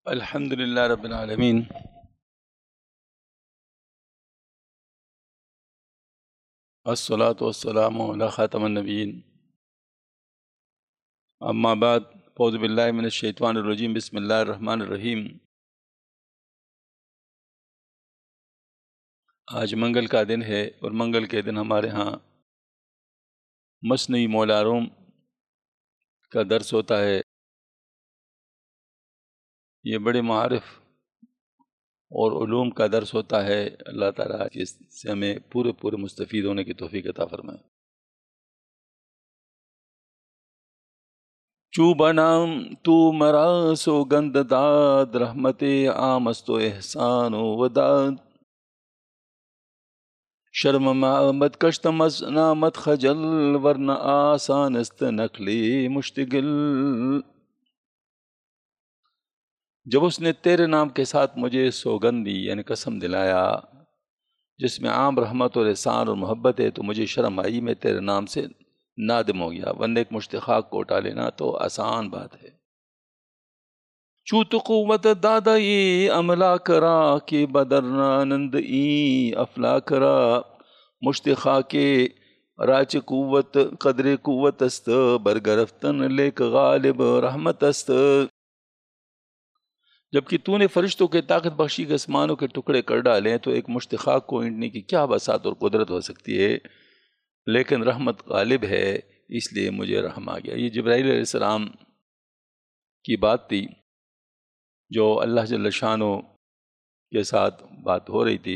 الحمد للہ رب العالمین، الصلاۃ والسلام علی خاتم النبیین، اما بعد، اعوذ باللہ من الشیطان الرجیم، بسم اللہ الرحمن الرحیم۔ آج منگل کا دن ہے اور منگل کے دن ہمارے ہاں مثنوی مولا روم کا درس ہوتا ہے۔ یہ بڑے معارف اور علوم کا درس ہوتا ہے۔ اللہ تعالیٰ اس سے ہمیں پورے مستفید ہونے کی توفیق عطا فرمائے۔ چو بنام تو مرا سوگند داد، رحمت عام است و احسان و وداد، شرم مت کشتم از نامت خجل، ورنہ آسان است نقلی مشتغل۔ جب اس نے تیرے نام کے ساتھ مجھے سوگند دی، یعنی قسم دلایا، جس میں عام رحمت اور احسان اور محبت ہے، تو مجھے شرم آئی، میں تیرے نام سے نادم ہو گیا، ورنہ ایک مشتخاق کو اٹھا لینا تو آسان بات ہے۔ چو تو قوت دادا یہ عملہ کرا، کہ بدرنانند ای افلا کرا، مشتخاق راچ قوت قدر قوت است، برگرفتن لیک غالب رحمت است۔ جبکہ تو نے فرشتوں کے طاقت بخشی کے آسمانوں کے ٹکڑے کر ڈالے، تو ایک مشتخاق کو اینٹنے کی کیا بساط اور قدرت ہو سکتی ہے، لیکن رحمت غالب ہے، اس لیے مجھے رحم آ گیا۔ یہ جبرائیل علیہ السلام کی بات تھی، جو اللہ جل شانہ کے ساتھ بات ہو رہی تھی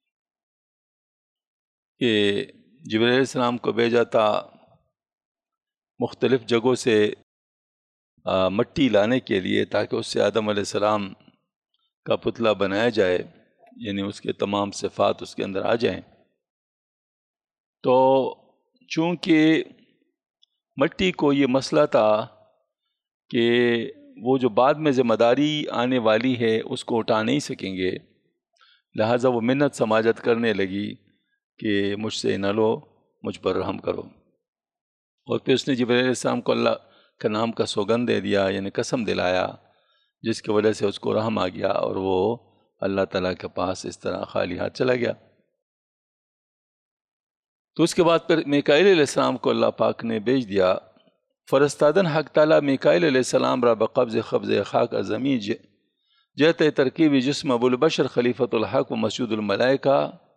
کہ جبرائیل علیہ السلام کو بھیجا تھا مختلف جگہوں سے مٹی لانے کے لیے، تاکہ اس سے آدم علیہ السلام کا پتلا بنایا جائے، یعنی اس کے تمام صفات اس کے اندر آ جائیں۔ تو چونکہ مٹی کو یہ مسئلہ تھا کہ وہ جو بعد میں ذمہ داری آنے والی ہے اس کو اٹھا نہیں سکیں گے، لہٰذا وہ منت سماجت کرنے لگی کہ مجھ سے نہ لو، مجھ پر رحم کرو۔ اور پھر اس نے جبرائیل علیہ السلام کو اللہ کا نام کا سوگند دے دیا، یعنی قسم دلایا، جس کی وجہ سے اس کو رحم آ گیا اور وہ اللہ تعالیٰ کے پاس اس طرح خالی ہاتھ چلا گیا۔ تو اس کے بعد پھر میکائیل علیہ السلام کو اللہ پاک نے بھیج دیا۔ فرستادن حق تعالیٰ میکائیل علیہ السلام را بقبض خبز خاک زمین جہت ترکیب جسم ابو البشر خلیفۃ الحق و مسجود الملائکہ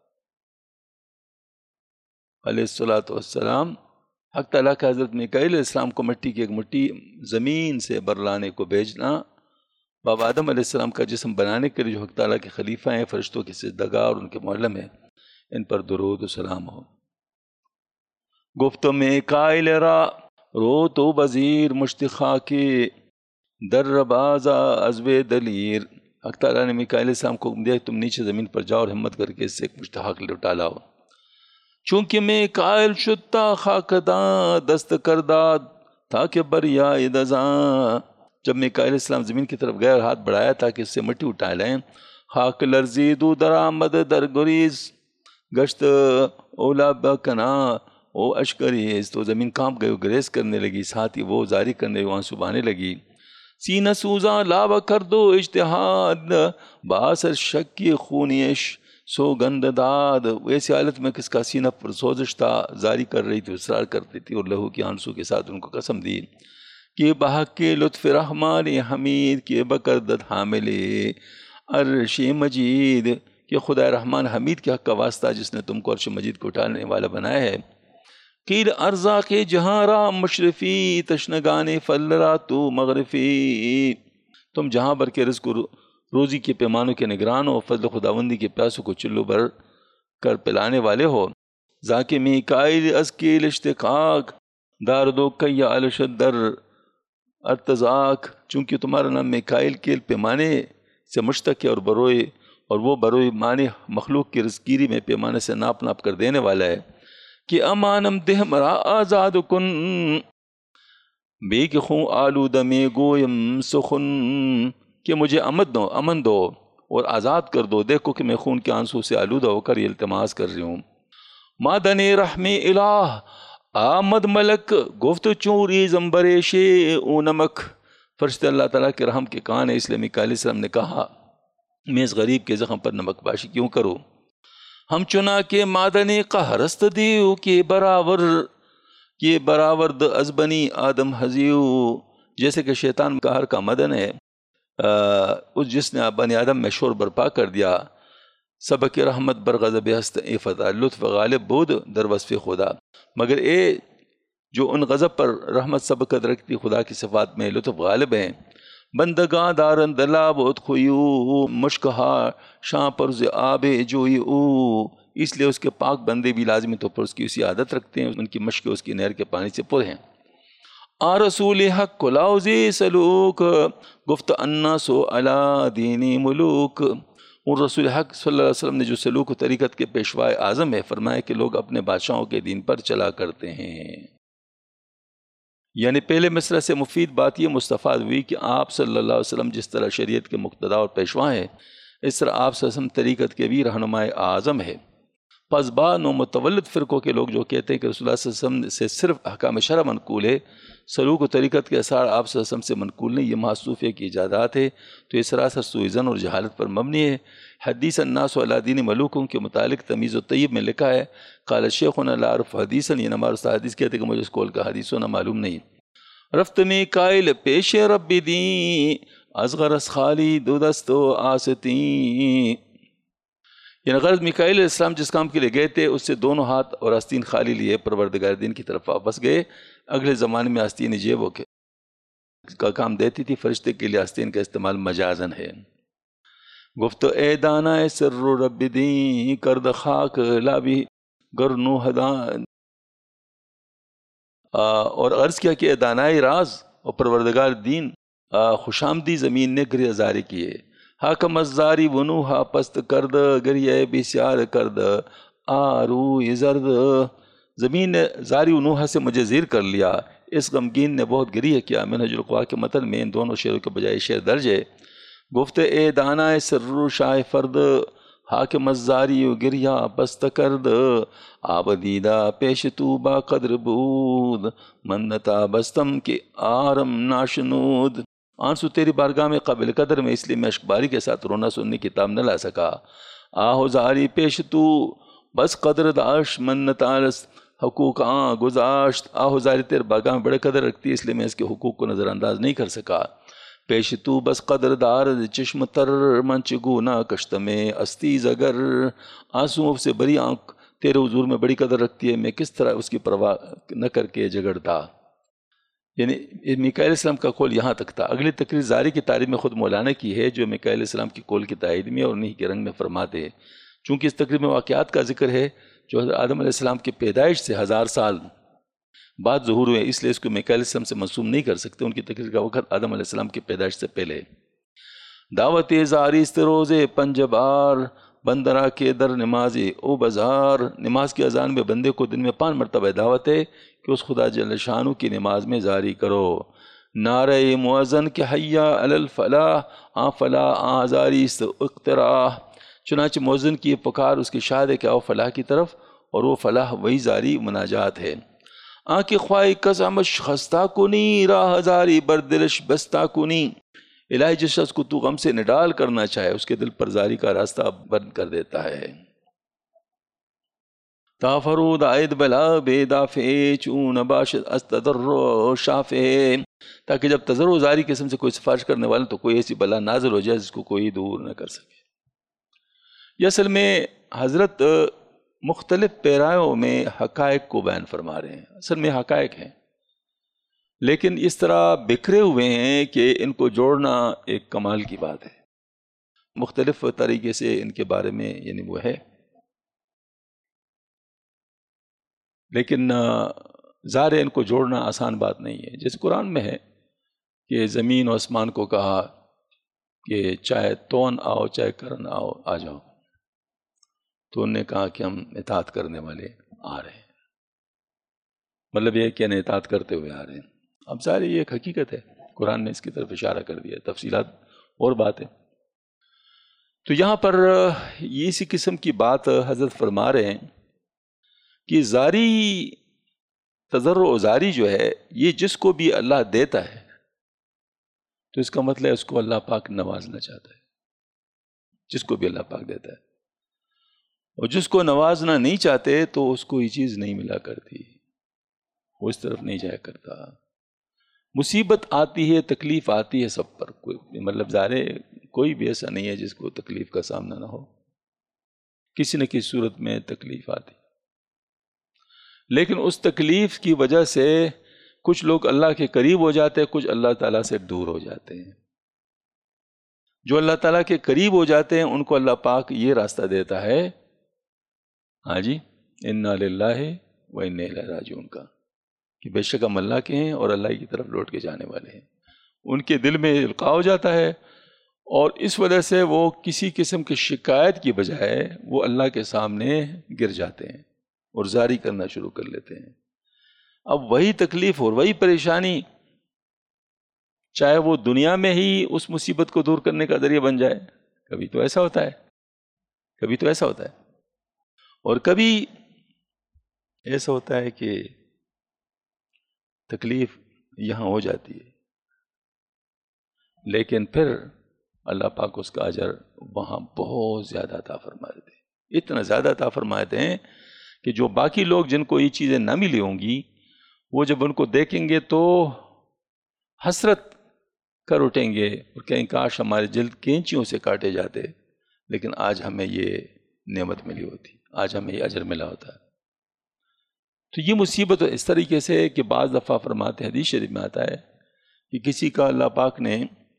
علیہ السلام، حق تعالیٰ کا حضرت میکائیل علیہ السلام کو مٹی کی ایک مٹی زمین سے برلانے کو بھیجنا، بابا آدم علیہ السلام کا جسم بنانے کے لیے جو حق تعالیٰ کے خلیفہ ہیں، فرشتوں کے سجدگار اور ان کے معلم ہیں، ان پر درود و سلام ہو۔ گفت میکائیل را رو تو بزیر مشتخا کے در بازا ازب دلیر، حق تعالیٰ نے میکائیل علیہ السلام کو دیا، تم نیچے زمین پر جاؤ اور ہمت کر کے اس سے ایک مشتخاق لوٹا لاؤ۔ چونکہ میکائیل شتا خاکداں دست کرداد تھا کہ بریائے دزاں، جب میکائیل علیہ السلام زمین کی طرف گئے اور ہاتھ بڑھایا تاکہ اس سے مٹی اٹھا لیں، خاک لرزی دو درآمد در گریز گشت اولا بکنا او اشکریز، تو زمین کانپ گئی، گریز کرنے لگی، ساتھ ہی وہ زاری کرنے لگی، آنسو بہانے لگی۔ سینہ سوزاں لاب کر دو اجتہاد، باثر شک کی خونیش سوگند داد، ویسی حالت میں کس کا سینہ پر سوزش تھا، زاری کر رہی تھی، اصرار کرتی تھی، اور لہو کی آنسو کے ساتھ ان کو قسم دی کہ بحق کے لطف رحمان حمید کے بکردت حامل عرش مجید، کہ خدا رحمان حمید کے حق کا واسطہ جس نے تم کو عرش مجید کو اٹھانے والا بنایا ہے۔ قیل ارزا کے جہاں را مشرفی، تشنگان فل را تو مغرفی، تم جہاں بھر کے رزق روزی کے پیمانوں کے نگران ہو، فضل خداوندی کے پیاسوں کو چلو بھر کر پلانے والے ہو۔ ذاکہ میکائیل از کیل اشتقاق داردو کیا الشدر ارتزاق، چونکہ تمہارا نام میکائیل کیل پیمانے سے مشتق ہے، اور وہ بروئے معنی مخلوق کی رزقگیری میں پیمانے سے ناپ کر دینے والا ہے۔ کہ امانم دہ مرا آزاد کن، بے کہ خوں آلودہ میں گویم سخن، کہ مجھے امن دو اور آزاد کر دو، دیکھو کہ میں خون کے آنسو سے آلودہ ہو کر یہ التماس کر رہی ہوں۔ مادن رحم الہ آمد ملک، گفت چوری زمبریش او نمک، فرشتے اللہ تعالیٰ کے رحم کے کان ہے، اس لیے میکائیل علیہ السلام نے کہا میں اس غریب کے زخم پر نمک پاشی کیوں کروں؟ ہم چنا کے مادنی قہرست دیو کے براورد از بنی آدم حزیو، جیسے کہ شیطان قہر کا مدن ہے اس جس نے بنی آدم میں شور برپا کر دیا، سبق رحمت بر غضب ہست اے فتح لطف غالب بود در وصف خدا، مگر اے جو ان غضب پر رحمت سبقت رکھتی خدا کی صفات میں لطف غالب ہیں، بندگاں دارن دلابوت خویو مشکہا شاں پرز آب جوئی او، اس لیے اس کے پاک بندے بھی لازمی طور پر اس کی اسی عادت رکھتے ہیں، ان کی مشق اس کی نہر کے پانی سے پر ہیں۔ آ رسول حق کلاوزی سلوک گفت انا سو علا دینی ملوک، اور رسول حق صلی اللہ علیہ وسلم نے جو سلوک و طریقت کے پیشوائے اعظم ہے، فرمایا کہ لوگ اپنے بادشاہوں کے دین پر چلا کرتے ہیں۔ یعنی پہلے مصرع سے مفید بات یہ مستفاد ہوئی کہ آپ صلی اللہ علیہ وسلم جس طرح شریعت کے مقتدا اور پیشوا ہیں، اس طرح آپ صلی اللہ علیہ وسلم طریقت کے بھی رہنمائے اعظم ہے۔ پس بعض متولد فرقوں کے لوگ جو کہتے ہیں کہ رسول اللہ صلی اللہ علیہ وسلم سے صرف احکام شرع منقول ہے، سلوک و طریقت کے اثار آپ صلی اللہ علیہ وسلم سے منقول نہیں، یہ محصوفیہ کی ایجادات ہے، تو یہ سراسر سوء ظن اور جہالت پر مبنی ہے۔ حدیث الناس علی دین ملوکوں کے متعلق تمیز الطیب میں لکھا ہے قال شیخنا لا اعرف حدیثا، یہ ہمارے استاد حدیث کہتے ہیں کہ مجھے اس قول کا حدیث ہونا معلوم نہیں۔ رفت میکائیل پیش رب دی اصغر از خالی دو دستو آستی، یعنی غرض میکائیل علیہ السلام جس کام کے لیے گئے تھے اس سے دونوں ہاتھ اور آستین خالی لیے پروردگار دین کی طرف واپس گئے۔ اگلے زمانے میں آستین جیبوں کا کام دیتی تھی، فرشتے کے لیے آستین کا استعمال مجازن ہے۔ گفت اے دانا سر رب دی کرد خاک لابی گرنو ہدان، اور عرض کیا کہ اے دانائے راز اور پروردگار دین، خوش آمدی زمین نے گریہ زاری کیے، حاکم الزاری ونوہا پست کرد گریہ بسیار کرد آروی زرد، زمین نے زاری ونوہا سے مجھے زیر کر لیا، اس غمگین نے بہت گریہ کیا۔ منہج القوا کے متن میں ان دونوں شعروں کے بجائے شعر درج ہے۔ گفت اے دانائے سر شاہ فرد حاکم الزاری و گریہ پست کرد، آبدیدہ پیش تو با قدر بود منتا بستم کے آرم ناشنود، آنسو تیری بارگاہ میں قابل قدر میں، اس لیے میں اشکباری کے ساتھ رونا سننے کی تاب نہ لا سکا۔ آہو زاری پیش تو بس قدر داشت منتا حقوق گزاشت، آہو زاری تیرے بارگاہ میں بڑے قدر رکھتی ہے، اس لیے میں اس کے حقوق کو نظر انداز نہیں کر سکا۔ پیش تو بس قدر دار چشم تر منچ گونا کشت میں استی زگر، آنسوؤں سے بری آنکھ تیرے حضور میں بڑی قدر رکھتی ہے، میں کس طرح اس کی پرواہ نہ کر کے جگڑتا۔ یعنی میکائیل علیہ السلام کا قول یہاں تک تھا۔ اگلی تقریر زاری کی تعریف میں خود مولانا کی ہے، جو میکائیل علیہ السلام کی قول کی تائید میں اور انہی کے رنگ میں فرماتے ہیں۔ چونکہ اس تقریر میں واقعات کا ذکر ہے جو حضرت آدم علیہ السلام کی پیدائش سے 1000 سال بعد ظہور ہوئے، اس لیے اس کو میکائیل علیہ السلام سے منسوب نہیں کر سکتے، ان کی تقریر کا وقت آدم علیہ السلام کی پیدائش سے پہلے۔ دعوت زاری است روز پنجبار بندرا کے در نماز او بازار، نماز کی اذان میں بندے کو دن میں 5 مرتبہ دعوت ہے کہ اس خدا جل شانو کی نماز میں جاری کرو۔ نعرہ مؤذن کے حیا علی الفلاح، آ فلاح آ زاری است اقتراح، چنانچہ مؤذن کی پکار اس کی شاد ہے کہ آؤ فلاح کی طرف، اور وہ فلاح وہی زاری مناجات ہے۔ آنکھ خواہی قسمش خستہ کنی راہ زاری بردلش بستہ کنی، الہی جس شخص کو تو غم سے نڈال کرنا چاہے اس کے دل پر زاری کا راستہ بند کر دیتا ہے۔ تا فرود آئید بلا بے دافع چون باشد از تضرع شافع، تاکہ جب تضرع زاری قسم سے کوئی سفارش کرنے والا تو کوئی ایسی بلا نازل ہو جائے جس کو کوئی دور نہ کر سکے۔ یہ اصل میں حضرت مختلف پیرایوں میں حقائق کو بیان فرما رہے ہیں، اصل میں حقائق ہیں لیکن اس طرح بکھرے ہوئے ہیں کہ ان کو جوڑنا ایک کمال کی بات ہے۔ مختلف طریقے سے ان کے بارے میں یعنی وہ ہے، لیکن ظاہر ان کو جوڑنا آسان بات نہیں ہے۔ جیسے قرآن میں ہے کہ زمین و آسمان کو کہا کہ چاہے تون آؤ چاہے کرن آؤ آ جاؤ، تو انہوں نے کہا کہ ہم اطاعت کرنے والے آ رہے ہیں، مطلب یہ کہ انہیں اطاعت کرتے ہوئے آ رہے ہیں۔ اب ظاہر یہ ایک حقیقت ہے، قرآن نے اس کی طرف اشارہ کر دیا، تفصیلات اور بات ہے۔ تو یہاں پر یہ اسی قسم کی بات حضرت فرما رہے ہیں کہ زاری تضرع و زاری جو ہے یہ جس کو بھی اللہ دیتا ہے تو اس کا مطلب ہے اس کو اللہ پاک نوازنا چاہتا ہے، جس کو بھی اللہ پاک دیتا ہے، اور جس کو نوازنا نہیں چاہتے تو اس کو یہ چیز نہیں ملا کرتی، وہ اس طرف نہیں جایا کرتا۔ مصیبت آتی ہے، تکلیف آتی ہے سب پر، کوئی مطلب ظاہر کوئی بھی ایسا نہیں ہے جس کو تکلیف کا سامنا نہ ہو، کسی نہ کسی صورت میں تکلیف آتی، لیکن اس تکلیف کی وجہ سے کچھ لوگ اللہ کے قریب ہو جاتے ہیں، کچھ اللہ تعالیٰ سے دور ہو جاتے ہیں۔ جو اللہ تعالیٰ کے قریب ہو جاتے ہیں ان کو اللہ پاک یہ راستہ دیتا ہے، ہاں جی، انا للہ و انا الیہ راجعون کا، کہ بے شک ہم اللہ کے ہیں اور اللہ کی طرف لوٹ کے جانے والے ہیں۔ ان کے دل میں القاء ہو جاتا ہے، اور اس وجہ سے وہ کسی قسم کی شکایت کی بجائے وہ اللہ کے سامنے گر جاتے ہیں اور زاری کرنا شروع کر لیتے ہیں۔ اب وہی تکلیف اور وہی پریشانی، چاہے وہ دنیا میں ہی اس مصیبت کو دور کرنے کا ذریعہ بن جائے، کبھی تو ایسا ہوتا ہے، کبھی تو ایسا ہوتا ہے، اور کبھی ایسا ہوتا ہے کہ تکلیف یہاں ہو جاتی ہے لیکن پھر اللہ پاک اس کا اجر وہاں بہت زیادہ عطا فرما دیتے ہیں، اتنا زیادہ عطا فرماتے ہیں کہ جو باقی لوگ جن کو یہ چیزیں نہ ملی ہوں گی، وہ جب ان کو دیکھیں گے تو حسرت کر اٹھیں گے اور کہیں کاش ہمارے جلد کینچیوں سے کاٹے جاتے، لیکن آج ہمیں یہ نعمت ملی ہوتی، آج ہمیں یہ اجر ملا ہوتا ہے۔ تو یہ مصیبت اس طریقے سے ہے کہ بعض دفعہ فرماتے ہیں، حدیث شریف میں آتا ہے کہ کسی کا اللہ پاک نے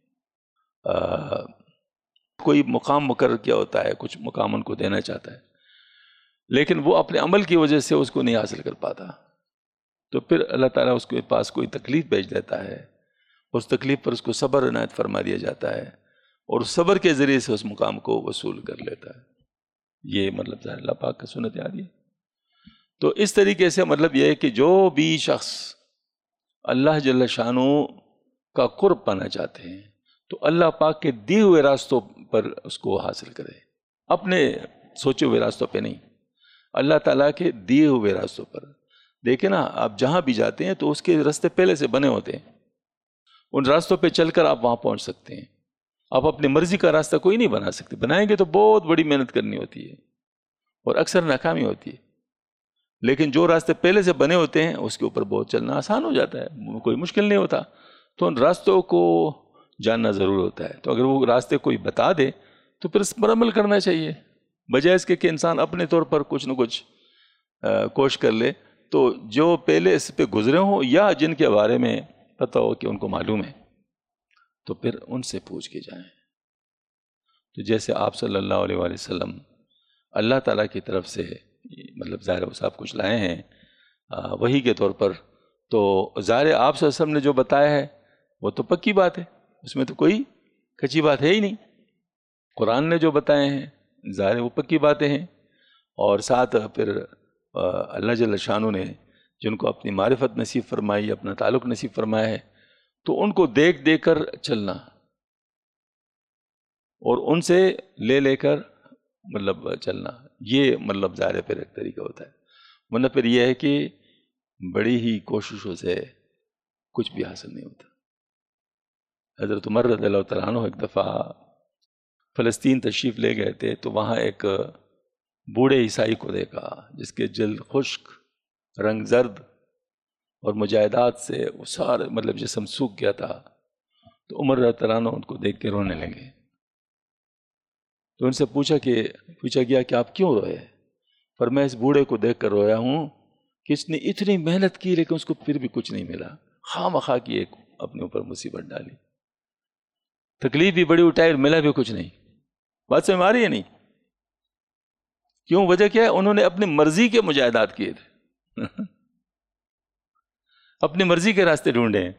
کوئی مقام مقرر کیا ہوتا ہے، کچھ مقام ان کو دینا چاہتا ہے، لیکن وہ اپنے عمل کی وجہ سے اس کو نہیں حاصل کر پاتا، تو پھر اللہ تعالیٰ اس کے پاس کوئی تکلیف بھیج دیتا ہے، اس تکلیف پر اس کو صبر عنایت فرما دیا جاتا ہے، اور اس صبر کے ذریعے سے اس مقام کو وصول کر لیتا ہے۔ یہ مطلب اللہ پاک کا سنت یاد ہے۔ تو اس طریقے سے مطلب یہ ہے کہ جو بھی شخص اللہ جل شانہ کا قرب پانا چاہتے ہیں تو اللہ پاک کے دیے ہوئے راستوں پر اس کو حاصل کرے، اپنے سوچے ہوئے راستوں پہ نہیں، اللہ تعالیٰ کے دیے ہوئے راستوں پر۔ دیکھیں نا، آپ جہاں بھی جاتے ہیں تو اس کے راستے پہلے سے بنے ہوتے ہیں، ان راستوں پہ چل کر آپ وہاں پہنچ سکتے ہیں۔ آپ اپنی مرضی کا راستہ کوئی نہیں بنا سکتے، بنائیں گے تو بہت بڑی محنت کرنی ہوتی ہے اور اکثر ناکامی ہوتی ہے، لیکن جو راستے پہلے سے بنے ہوتے ہیں اس کے اوپر بہت چلنا آسان ہو جاتا ہے، کوئی مشکل نہیں ہوتا۔ تو ان راستوں کو جاننا ضرور ہوتا ہے، تو اگر وہ راستے کوئی بتا دے تو پھر اس پر عمل کرنا چاہیے، بجائے اس کے کہ انسان اپنے طور پر کچھ نہ کچھ کوشش کر لے۔ تو جو پہلے اس پہ گزرے ہوں یا جن کے بارے میں پتہ ہو کہ ان کو معلوم ہے تو پھر ان سے پوچھ کے جائیں۔ تو جیسے آپ صلی اللہ علیہ وآلہ وسلم اللہ تعالیٰ کی طرف سے مطلب ظاہر وہ صاحب کچھ لائے ہیں وحی کے طور پر، تو ظاہر آپ صلی اللہ علیہ وسلم نے جو بتایا ہے وہ تو پکی بات ہے، اس میں تو کوئی کچی بات ہے ہی نہیں۔ قرآن نے جو بتائے ہیں ظاہر وہ پکی باتیں ہیں، اور ساتھ پھر اللہ جل شانہ نے جن کو اپنی معرفت نصیب فرمائی، اپنا تعلق نصیب فرمایا ہے، تو ان کو دیکھ دیکھ کر چلنا اور ان سے لے کر مطلب چلنا، یہ مطلب ظاہر پھر ایک طریقہ ہوتا ہے، ورنہ پھر یہ ہے کہ بڑی ہی کوششوں سے کچھ بھی حاصل نہیں ہوتا۔ حضرت عمر رضی اللہ تعالیٰ عنہ ایک دفعہ فلسطین تشریف لے گئے تھے، تو وہاں ایک بوڑھے عیسائی کو دیکھا جس کے جلد خشک، رنگ زرد اور مجاہدات سے وہ سارے مطلب جسم سوکھ گیا تھا، تو عمر رضی اللہ عنہ ان کو دیکھ کے رونے لگے۔ تو ان سے پوچھا گیا کہ آپ کیوں روئے؟ فرمایا اس بوڑھے کو دیکھ کر رویا ہوں کہ اس نے اتنی محنت کی لیکن اس کو پھر بھی کچھ نہیں ملا، خواہ مخواہ کی ایک اپنے اوپر مصیبت ڈالی، تکلیف بھی بڑی اٹھائی اور ملا بھی کچھ نہیں۔ بات سمجھ میں آ رہی ہے نہیں؟ کیوں؟ وجہ کیا ہے؟ انہوں نے اپنی مرضی کے مجاہدات کیے تھے اپنی مرضی کے راستے ڈھونڈے ہیں،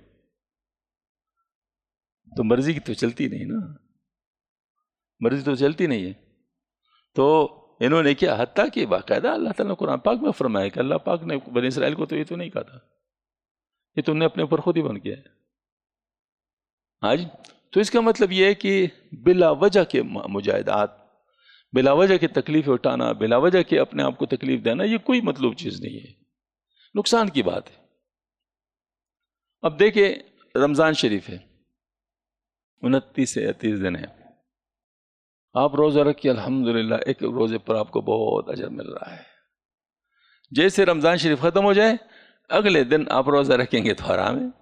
تو مرضی کی تو چلتی نہیں نا، مرضی تو چلتی نہیں ہے۔ تو انہوں نے کیا، حتیٰ کہ باقاعدہ اللہ تعالیٰ نے قرآن پاک میں فرمایا کہ اللہ پاک نے بنی اسرائیل کو تو یہ تو نہیں کہا تھا، یہ تم نے اپنے اوپر خود ہی بن کیا ہے۔ ہاں جی، تو اس کا مطلب یہ ہے کہ بلا وجہ کے مجاہدات، بلا وجہ کی تکلیف اٹھانا، بلا وجہ کے اپنے آپ کو تکلیف دینا، یہ کوئی مطلوب چیز نہیں ہے، نقصان کی بات ہے۔ اب دیکھیں رمضان شریف ہے، 29 سے 30 دن ہے. آپ روزہ رکھیے، الحمدللہ ایک روزے پر آپ کو بہت اجر مل رہا ہے. جیسے رمضان شریف ختم ہو جائے اگلے دن آپ روزہ رکھیں گے تو حرام ہے،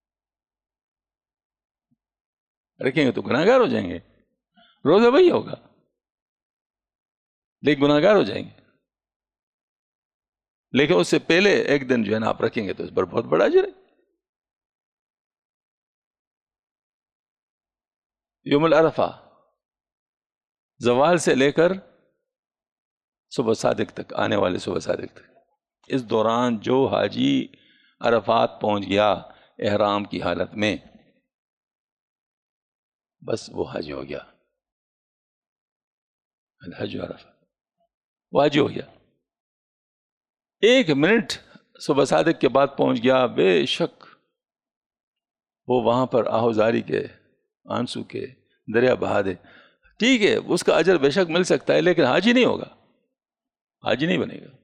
رکھیں گے تو گناہ گار ہو جائیں گے. روزہ وہی ہوگا لیکن گناہ گار ہو جائیں گے. لیکن اس سے پہلے ایک دن جو ہے نا آپ رکھیں گے تو اس پر بہت بڑا اجر ہے. یوم العرفہ زوال سے لے کر صبح صادق تک، آنے والے صبح صادق تک، اس دوران جو حاجی عرفات پہنچ گیا احرام کی حالت میں، بس وہ حاجی ہو گیا. الحج عرفہ، وہ حاجی ہو گیا. 1 منٹ صبح صادق کے بعد پہنچ گیا، بے شک وہ وہاں پر آہوزاری کے آنسو کے دریا بہا دے، ٹھیک ہے اس کا اجر بے شک مل سکتا ہے لیکن حاجی نہیں ہوگا، حاجی نہیں بنے گا.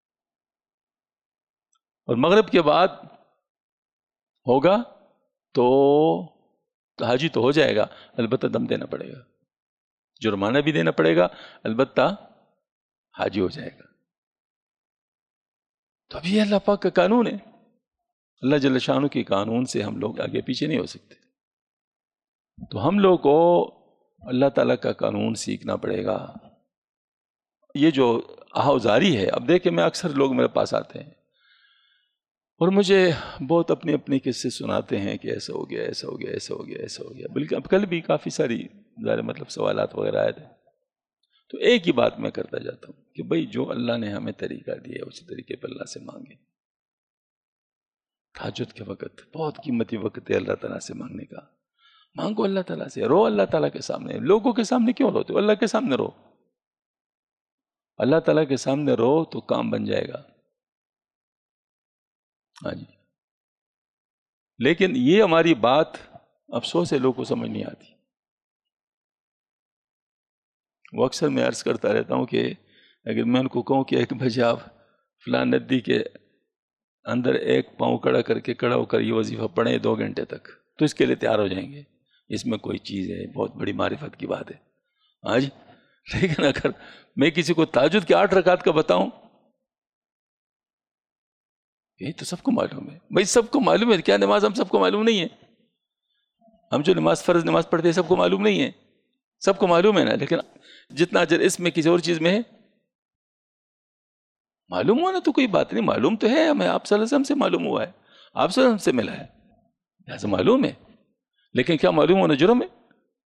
اور مغرب کے بعد ہوگا تو حاجی تو ہو جائے گا، البتہ دم دینا پڑے گا، جرمانہ بھی دینا پڑے گا، البتہ حاجی ہو جائے گا. تو اب یہ اللہ پاک کا قانون ہے، اللہ جل شانہ کے قانون سے ہم لوگ آگے پیچھے نہیں ہو سکتے. تو ہم لوگ کو اللہ تعالیٰ کا قانون سیکھنا پڑے گا. یہ جو آہوزاری ہے، اب دیکھیں میں اکثر لوگ میرے پاس آتے ہیں اور مجھے بہت اپنی اپنی قصے سناتے ہیں کہ ایسا ہو گیا، ایسا ہو گیا، ایسا ہو گیا، ایسا ہو گیا. بلکہ اب کل بھی کافی ساری ظاہر مطلب سوالات وغیرہ آئے تھے. تو ایک ہی بات میں کرتا جاتا ہوں کہ بھئی جو اللہ نے ہمیں طریقہ دیا ہے اسی طریقے پر اللہ سے مانگیں. تہجد کے وقت بہت قیمتی وقت ہے اللہ تعالیٰ سے مانگنے کا. مانگو اللہ تعالیٰ سے، رو اللہ تعالیٰ کے سامنے. لوگوں کے سامنے کیوں روتے ہو؟ اللہ کے سامنے رو. اللہ تعالیٰ کے سامنے رو تو کام بن جائے گا. ہاں جی. لیکن یہ ہماری بات افسوس ہے لوگوں کو سمجھ نہیں آتی. وہ اکثر میں عرض کرتا رہتا ہوں کہ اگر میں ان کو کہوں کہ 1 بجے آپ فلاں ندی کے اندر 1 پاؤں کھڑا ہو کر یہ وظیفہ پڑھیں 2 گھنٹے تک، تو اس کے لیے تیار ہو جائیں گے. اس میں کوئی چیز ہے، بہت بڑی معرفت کی بات ہے. ہاں جی. لیکن اگر میں کسی کو تہجد کے 8 رکعت کا بتاؤں، یہ تو سب کو معلوم ہے. بھائی سب کو معلوم ہے، کیا نماز ہم سب کو معلوم نہیں ہے؟ ہم جو فرض نماز پڑھتے ہیں سب کو معلوم نہیں ہے؟ سب کو معلوم ہے نا. لیکن جتنا اجر اس میں کسی اور چیز میں ہے، معلوم ہوا نا تو کوئی بات نہیں. معلوم تو ہے ہمیں، آپ صلی اللہ علیہ وسلم سے معلوم ہوا ہے، آپ صلی اللہ علیہ وسلم سے ملا ہے، لہٰذا معلوم ہے. لیکن کیا معلوم ہونا جرم ہے؟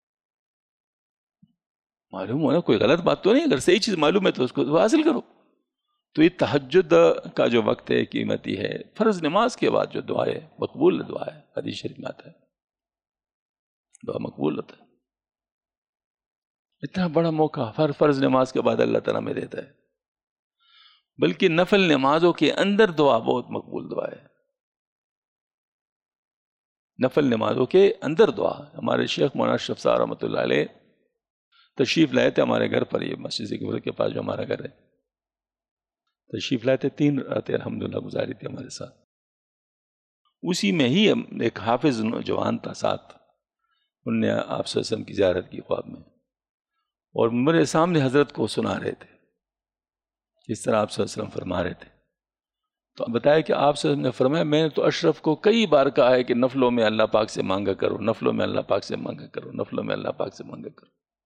معلوم ہونا کوئی غلط بات تو نہیں. اگر صحیح چیز معلوم ہے تو اس کو حاصل کرو. تو یہ تہجد کا جو وقت ہے قیمتی ہے. فرض نماز کے بعد جو دعا ہے مقبول دعا ہے، حدیث شریف میں آتا ہے دعا مقبول ہوتا ہے. اتنا بڑا موقع فرض نماز کے بعد اللہ تعالیٰ میں دیتا ہے. بلکہ نفل نمازوں کے اندر دعا بہت مقبول دعا ہے. نفل نمازوں کے اندر دعا. ہمارے شیخ مولانا اشرف صاحب رحمۃ اللہ علیہ تشریف لائے تھے ہمارے گھر پر، یہ مسجد کے پاس جو ہمارا گھر ہے، تشریف لائے تھے. 3 راتیں الحمدللہ گزاری تھی ہمارے ساتھ. اسی میں ہی ایک حافظ جوان تھا ساتھ، انہوں نے آپ صلی اللہ علیہ وسلم کی زیارت کی خواب میں، اور میرے سامنے حضرت کو سنا رہے تھے اس طرح آپ صلی اللہ علیہ وسلم فرما رہے تھے. تو بتایا کہ آپ صلی اللہ علیہ وسلم نے فرمایا میں نے تو اشرف کو کئی بار کہا ہے کہ نفلوں میں اللہ پاک سے مانگا کرو، نفلوں میں اللہ پاک سے مانگا کرو، نفلوں میں اللہ پاک سے مانگا کرو.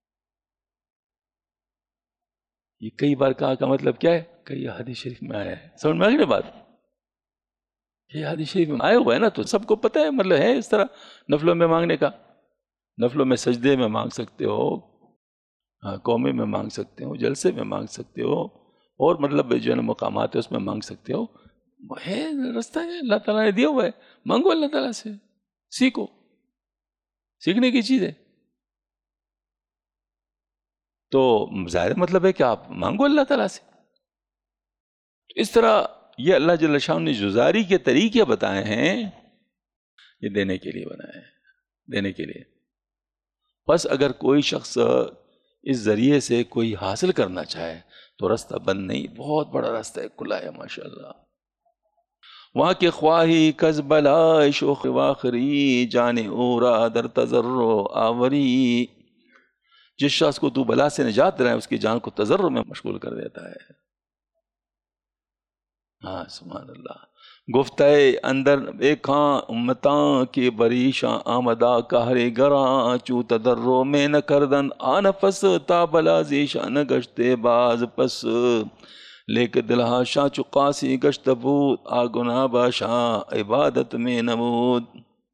یہ کئی بار کہا کا مطلب کیا ہے کہ یہ حدیث شریف میں آیا ہے. سمجھ میں آ گئی بات؟ یہ حدیث شریف میں آیا ہوا ہے نا، تو سب کو پتہ ہے مطلب ہے اس طرح نفلوں میں مانگنے کا. نفلوں میں سجدے میں مانگ سکتے ہو، قومے میں مانگ سکتے ہو، جلسے میں مانگ سکتے ہو، اور مطلب جو ہے مقامات ہے اس میں مانگ سکتے ہو. ہے رستہ ہے اللہ تعالیٰ نے دیا ہوا ہے. مانگو اللہ تعالیٰ سے، سیکھو، سیکھنے کی چیز ہے. تو ظاہر مطلب ہے کہ آپ مانگو اللہ تعالیٰ سے. اس طرح یہ اللہ جل شانہ نے جو زاری کے طریقے بتائے ہیں یہ دینے کے لیے بنائے ہیں، دینے کے لیے. بس اگر کوئی شخص اس ذریعے سے کوئی حاصل کرنا چاہے تو راستہ بند نہیں، بہت بڑا راستہ ہے، کھلا ہے ماشاءاللہ. وہاں کے خواہی کز بلائے شوخ واخری، جانے اورا در تضرع آوری. جس شخص کو تو بلا سے نجات دلائے اس کی جان کو تضرع میں مشغول کر دیتا ہے. ہاں سبحان اللہ. گفتہ اندر ایکھاں امتاں کے بریشاں آمدہ کہرے گراں، چو تضرع میں نہ کردن آنفس، تا بلا زیشاں نہ گشتے باز پس. لیک دلہا شاہ چقاسی گشت بود، آگنا باشاں عبادت میں نمود.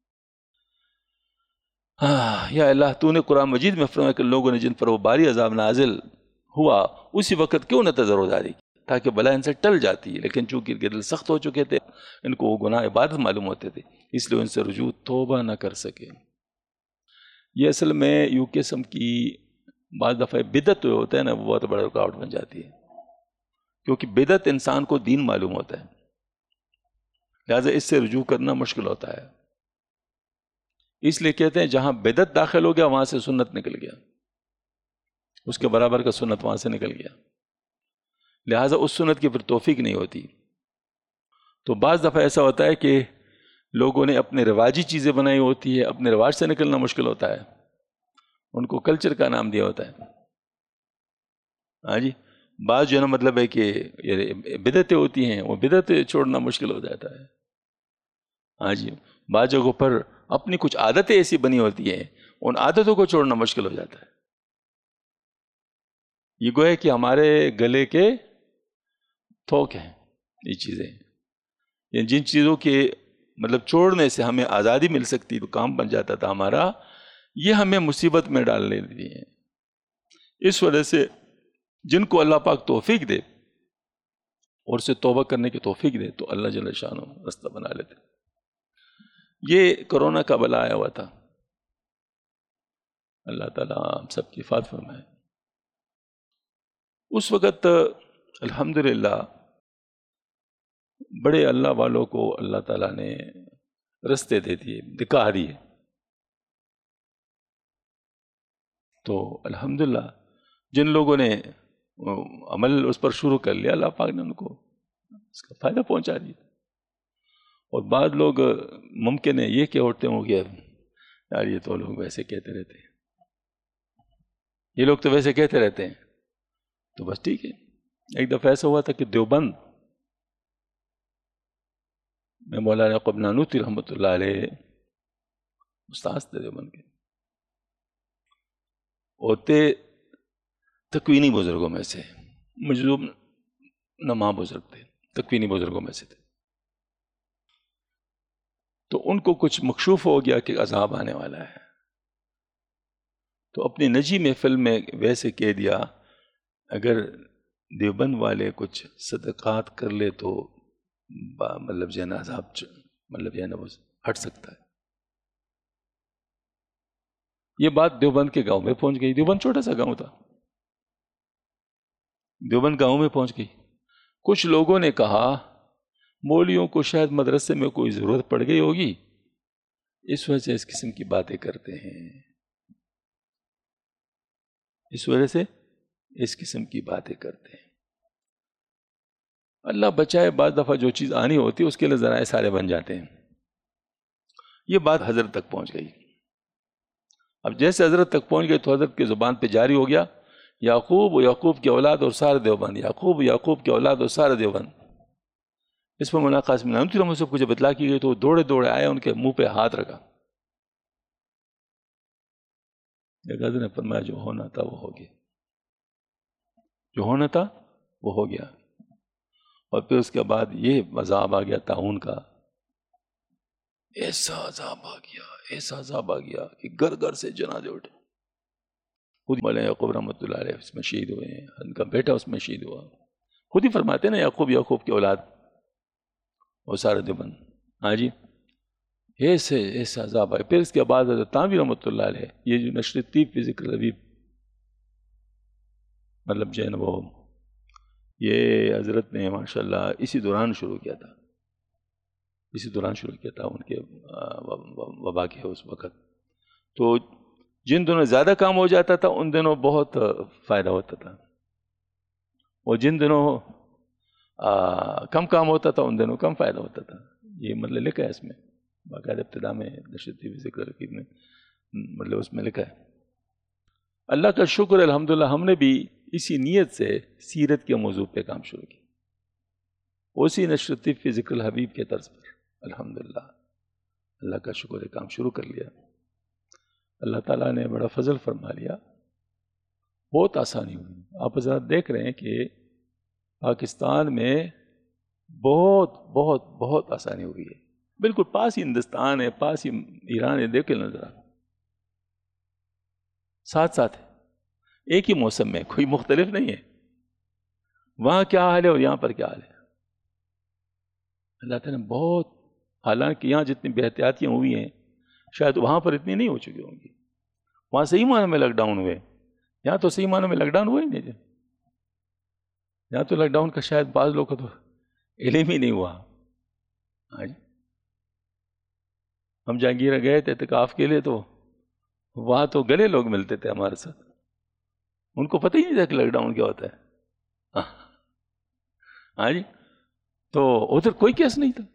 یا اللہ تو نے قرآن مجید میں فرمایا کہ لوگوں نے جن پر وہ باری عذاب نازل ہوا اسی وقت کیوں نہ تضرع جاری کی، تاکہ بلا ان سے ٹل جاتی ہے. لیکن چونکہ ان کے دل سخت ہو چکے تھے، ان کو وہ گناہ عبادت معلوم ہوتے تھے، اس لیے ان سے رجوع توبہ نہ کر سکے. یہ اصل میں یوں قسم کی بعض دفعہ بدعت جو ہوتا ہے نا، وہ بہت بڑا رکاوٹ بن جاتی ہے، کیونکہ بدعت انسان کو دین معلوم ہوتا ہے، لہٰذا اس سے رجوع کرنا مشکل ہوتا ہے. اس لیے کہتے ہیں جہاں بدعت داخل ہو گیا وہاں سے سنت نکل گیا، اس کے برابر کا سنت وہاں سے نکل گیا، لہٰذا اس سنت کی پھر توفیق نہیں ہوتی. تو بعض دفعہ ایسا ہوتا ہے کہ لوگوں نے اپنے رواجی چیزیں بنائی ہوتی ہے، اپنے رواج سے نکلنا مشکل ہوتا ہے، ان کو کلچر کا نام دیا ہوتا ہے. ہاں جی. بعض جو ہے نا مطلب ہے کہ بدعتیں ہوتی ہیں، وہ بدعتیں چھوڑنا مشکل ہو جاتا ہے. ہاں جی. بعض جگہوں پر اپنی کچھ عادتیں ایسی بنی ہوتی ہیں، ان عادتوں کو چھوڑنا مشکل ہو جاتا ہے. یہ گویا کہ ہمارے گلے کے تھوک ہیں یہ چیزیں، یعنی جن چیزوں کے مطلب چھوڑنے سے ہمیں آزادی مل سکتی تو کام بن جاتا تھا ہمارا، یہ ہمیں مصیبت میں ڈالنے دیتی ہیں. اس وجہ سے جن کو اللہ پاک توفیق دے اور اسے توبہ کرنے کی توفیق دے تو اللہ جل شانہ رستہ بنا لیتے. یہ کرونا کا بلا آیا ہوا تھا، اللہ تعالیٰ ہم سب کی حفاظت فرمائے. اس وقت الحمدللہ بڑے اللہ والوں کو اللہ تعالیٰ نے رستے دے دیے، دکھا دیے. تو الحمدللہ جن لوگوں نے عمل اس پر شروع کر لیا، اللہ پاک نے ان کو اس کا فائدہ پہنچا دیا. اور بعض لوگ ممکن ہے یہ کہ اٹھتے ہوں کہ یار یہ تو لوگ ویسے کہتے رہتے ہیں، یہ لوگ تو ویسے کہتے رہتے ہیں، تو بس ٹھیک ہے. ایک دفعہ ایسا ہوا تھا کہ دیوبند میں مولانا یعقوب نانوتوی رحمۃ اللہ علیہ استاذ تھے دیوبند کے، اور تھے تکوینی بزرگوں میں سے، مجذوب نما بزرگ تھے، تکوینی بزرگوں میں سے تھے. تو ان کو کچھ مکشوف ہو گیا کہ عذاب آنے والا ہے، تو اپنی نجی محفل میں ویسے کہہ دیا اگر دیوبند والے کچھ صدقات کر لے تو مطلب جو ہے نا عذاب مطلب جو ہے نا وہ ہٹ سکتا ہے. یہ بات دیوبند کے گاؤں میں پہنچ گئی. دیوبند چھوٹا سا گاؤں تھا، دیوبند گاؤں میں پہنچ گئی. کچھ لوگوں نے کہا مولویوں کو شاید مدرسے میں کوئی ضرورت پڑ گئی ہوگی، اس وجہ سے اس قسم کی باتیں کرتے ہیں، اس وجہ سے اس قسم کی باتیں کرتے ہیں. اللہ بچائے، بعض دفعہ جو چیز آنی ہوتی ہے اس کے لیے ذرائع سارے بن جاتے ہیں. یہ بات حضرت تک پہنچ گئی. اب جیسے حضرت تک پہنچ گئی تو حضرت کی زبان پہ جاری ہو گیا یعقوب و یعقوب کی اولاد اور سارے دیوبند، یعقوب و یعقوب کی اولاد اور سارے دیوبند. اس پر مولانا قاسم نانوتوی رحمۃ اللہ کو جب اطلاع کی گئی تو وہ دوڑے دوڑے آئے، ان کے منہ پہ ہاتھ رکھا. حضرت نے فرمایا جو ہونا تھا وہ ہو گیا، جو ہونا تھا وہ ہو گیا. اور پھر اس کے بعد یہ عذاب آ گیا طاعون کا، ایسا عذاب آ گیا، ایسا عذاب آ گیا کہ گھر گھر سے جنازے اٹھے. خود مولانا یعقوب رحمۃ اللہ علیہ اس میں شہید ہوئے ہیں، ان کا بیٹا اس میں شہید ہوا. خود ہی فرماتے ہیں نا یعقوب کی اولاد اور سارے دیوبند. ہاں جی. ایسا عذاب آئے. پھر اس کے بعد حضرت تھانوی رحمۃ اللہ علیہ، یہ جو نشر طیب فی ذکر الحبیب مطلب جو ہے نا وہ یہ حضرت نے ماشاءاللہ اسی دوران شروع کیا تھا، اسی دوران شروع کیا تھا ان کے وبا کے اس وقت. تو جن دنوں زیادہ کام ہو جاتا تھا ان دنوں بہت فائدہ ہوتا تھا، اور جن دنوں کم کام ہوتا تھا ان دنوں کم فائدہ ہوتا تھا. یہ مطلب لکھا ہے اس میں باقاعدہ ابتدا میں نشرتی ذکر رکیب میں مطلب اس میں لکھا ہے. اللہ کا شکر الحمدللہ ہم نے بھی اسی نیت سے سیرت کے موضوع پہ کام شروع کیا, اسی نشرتی فی ذکر الحبیب کے طرز پر. الحمدللہ اللہ کا شکر ہے کام شروع کر لیا. اللہ تعالیٰ نے بڑا فضل فرما لیا, بہت آسانی ہوئی. آپ حضرات دیکھ رہے ہیں کہ پاکستان میں بہت بہت بہت آسانی ہوئی ہے. بالکل پاس ہی ہندوستان ہے, پاس ہی ایران ہے, دیکھ کے نظر آ ساتھ ساتھ ہے, ایک ہی موسم میں, کوئی مختلف نہیں ہے. وہاں کیا حال ہے اور یہاں پر کیا حال ہے. اللہ تعالیٰ نے بہت, حالانکہ یہاں جتنی بے احتیاطیاں ہوئی ہیں شاید وہاں پر اتنی نہیں ہو چکی ہوں گی. وہاں صحیح معنی میں لاک ڈاؤن ہوئے, یہاں تو صحیح معنی میں لاک ڈاؤن ہوئے ہی نہیں. یہاں تو لاک ڈاؤن کا شاید بعض لوگوں کو تو علم ہی نہیں ہوا. ہم جہانگیرہ گئے تھے اعتکاف کے لیے, تو وہاں تو گلے لوگ ملتے تھے ہمارے ساتھ, ان کو پتہ ہی نہیں تھا کہ لاک ڈاؤن کیا ہوتا ہے. ہاں جی, تو ادھر کوئی کیس نہیں تھا.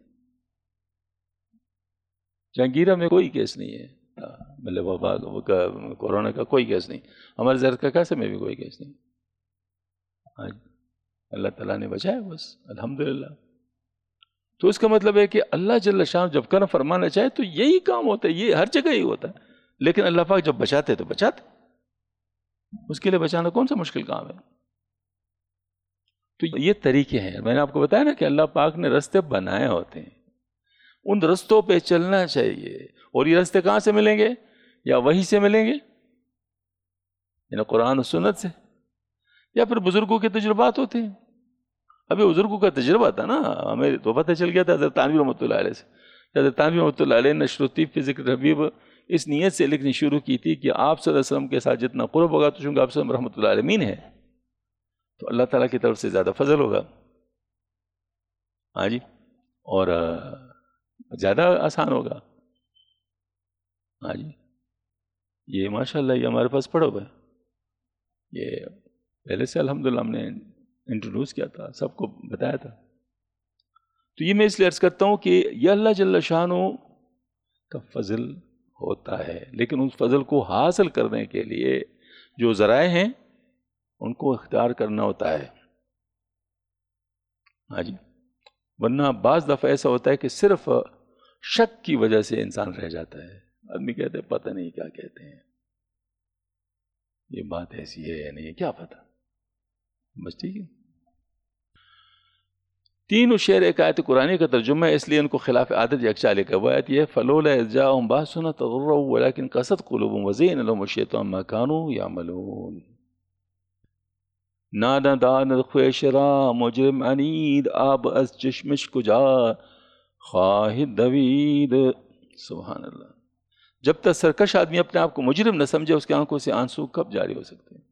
جہانگیرہ میں کوئی کیس نہیں ہے, مطلب وبا کورونا کا کوئی کیس نہیں. ہمارے زرکاسے میں بھی کوئی کیس نہیں. ہاں جی, اللہ تعالیٰ نے بچایا بس, الحمدللہ. تو اس کا مطلب ہے کہ اللہ جل شان جب کرم فرمانا چاہے تو یہی کام ہوتا ہے, یہ ہر جگہ ہی ہوتا ہے. لیکن اللہ پاک جب بچاتے تو بچاتے, اس کے لیے بچانا کون سا مشکل کام ہے. تو یہ طریقے ہیں. میں نے آپ کو بتایا نا کہ اللہ پاک نے رستے بنائے ہوتے ہیں, ان رستوں پہ چلنا چاہیے. اور یہ رستے کہاں سے ملیں گے؟ یا وحی سے ملیں گے, یعنی قرآن و سنت سے, یا پھر بزرگوں کے تجربات ہوتے ہیں. ابھی بزرگوں کا تجربہ تھا نا, ہمیں تو پتہ چل گیا تھا حضرت تھانوی رحمۃ اللہ علیہ سے. حضرت تھانوی رحمۃ اللہ علیہ نے نشرالطیب فی ذکر الحبیب اس نیت سے لکھنی شروع کی تھی کہ آپ صلی اللہ علیہ وسلم کے ساتھ جتنا قرب ہوگا تو چونکہ آپ صلی اللہ علیہ وسلم رحمۃ اللہ عالمین ہے تو اللہ تعالیٰ کی طرف سے زیادہ فضل ہوگا. ہاں جی, اور زیادہ آسان ہوگا. ہاں جی, یہ ماشاءاللہ یہ ہمارے پاس پڑھو ہے, یہ پہلے سے الحمدللہ ہم نے انٹروڈیوس کیا تھا, سب کو بتایا تھا. تو یہ میں اس لیے عرض کرتا ہوں کہ یہ اللہ جل شانہ کا فضل ہوتا ہے, لیکن اس فضل کو حاصل کرنے کے لیے جو ذرائع ہیں ان کو اختیار کرنا ہوتا ہے. ہاں جی, ورنہ بعض دفعہ ایسا ہوتا ہے کہ صرف شک کی وجہ سے انسان رہ جاتا ہے. آدمی کہتے ہیں پتہ نہیں کیا کہتے ہیں, یہ بات ایسی ہے یا نہیں, کیا پتہ. بس ٹھیک ہے. تینوں شعر ایک آیت قرآنی کا ترجمہ ہے, اس لیے ان کو خلاف عادت یکجا لے کر. وہ آیت یہ فلولا اذ جاءهم باسنا تضرعوا ولكن قست قلوبهم وزين لهم الشيطان ما كانوا يعملون. نانا دان خویشرا مجرم عنید آب از چشمش کجا خواہد دوید. سبحان اللہ. جب تک سرکش آدمی اپنے آپ کو مجرم نہ سمجھے اس کی آنکھوں سے آنسو کب جاری ہو سکتے ہیں.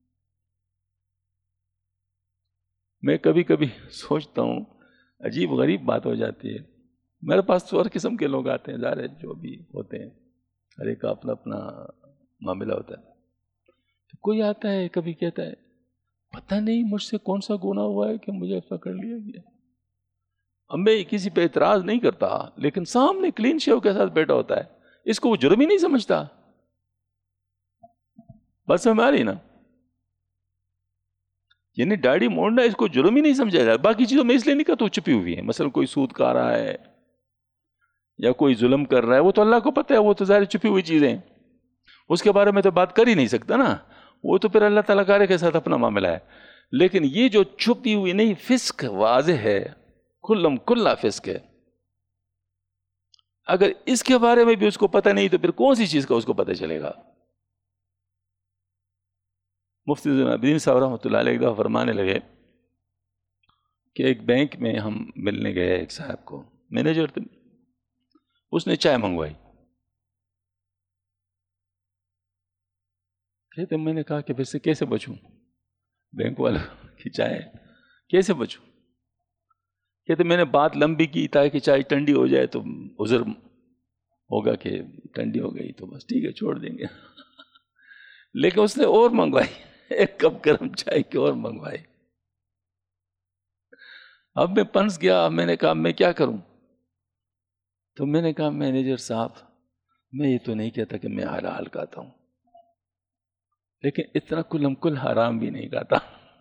میں کبھی کبھی سوچتا ہوں عجیب غریب بات ہو جاتی ہے. میرے پاس تو ہر قسم کے لوگ آتے ہیں, ظاہر ہے جو بھی ہوتے ہیں, ہر ایک کا اپنا اپنا معاملہ ہوتا ہے. تو کوئی آتا ہے کبھی کہتا ہے پتہ نہیں مجھ سے کون سا گناہ ہوا ہے کہ مجھے پکڑ لیا گیا. اب میں کسی پہ اعتراض نہیں کرتا, لیکن سامنے کلین شیو کے ساتھ بیٹھا ہوتا ہے, اس کو وہ جرم ہی نہیں سمجھتا. بس سمجھ آ رہی نا, یعنی داڑھی موڑنا اس کو جرم ہی نہیں سمجھا جاتا. باقی چیزوں میں اس لیے نہیں کہتا وہ چھپی ہوئی ہے. مثلا کوئی سود کھا رہا ہے یا کوئی ظلم کر رہا ہے, وہ تو اللہ کو پتہ ہے, وہ تو ظاہر چھپی ہوئی چیزیں ہیں, اس کے بارے میں تو بات کر ہی نہیں سکتا نا, وہ تو پھر اللہ تعالیٰ کارے کے ساتھ اپنا معاملہ ہے. لیکن یہ جو چھپی ہوئی نہیں, فسق واضح ہے, کلم کلا فسق ہے. اگر اس کے بارے میں بھی اس کو پتہ نہیں تو پھر کون سی چیز کا اس کو پتہ چلے گا. مفتی الدین صاحب رحمۃ اللہ علیہ ایک دفعہ فرمانے لگے کہ ایک بینک میں ہم ملنے گئے ایک صاحب کو, مینیجر تھے, اس نے چائے منگوائی. کہتے میں نے کہا کہ پھر سے کیسے بچوں, بینک والا کی چائے کیسے بچوں. کہتے میں نے بات لمبی کی تاکہ چائے ٹھنڈی ہو جائے تو عذر ہوگا کہ ٹھنڈی ہو گئی تو بس ٹھیک ہے چھوڑ دیں گے. لیکن اس نے اور منگوائی, ایک کپ گرم چائے کی اور منگوائی. اب میں پنس گیا, میں نے کہا میں کیا کروں. تو میں نے کہا مینیجر صاحب میں یہ تو نہیں کہتا کہ میں حلال کھاتا ہوں، لیکن اتنا کلم کل حرام بھی نہیں کھاتا،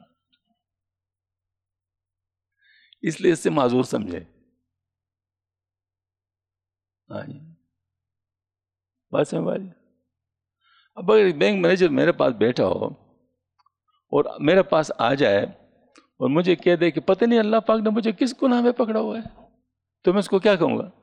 اس لیے اس سے معذور سمجھے. ہاں جی بات سمجھ بھائی. اب اگر بینک مینیجر میرے پاس بیٹھا ہو اور میرے پاس آ جائے اور مجھے کہہ دے کہ پتہ نہیں اللہ پاک نے مجھے کس گناہ میں پکڑا ہوا ہے، تو میں اس کو کیا کہوں گا؟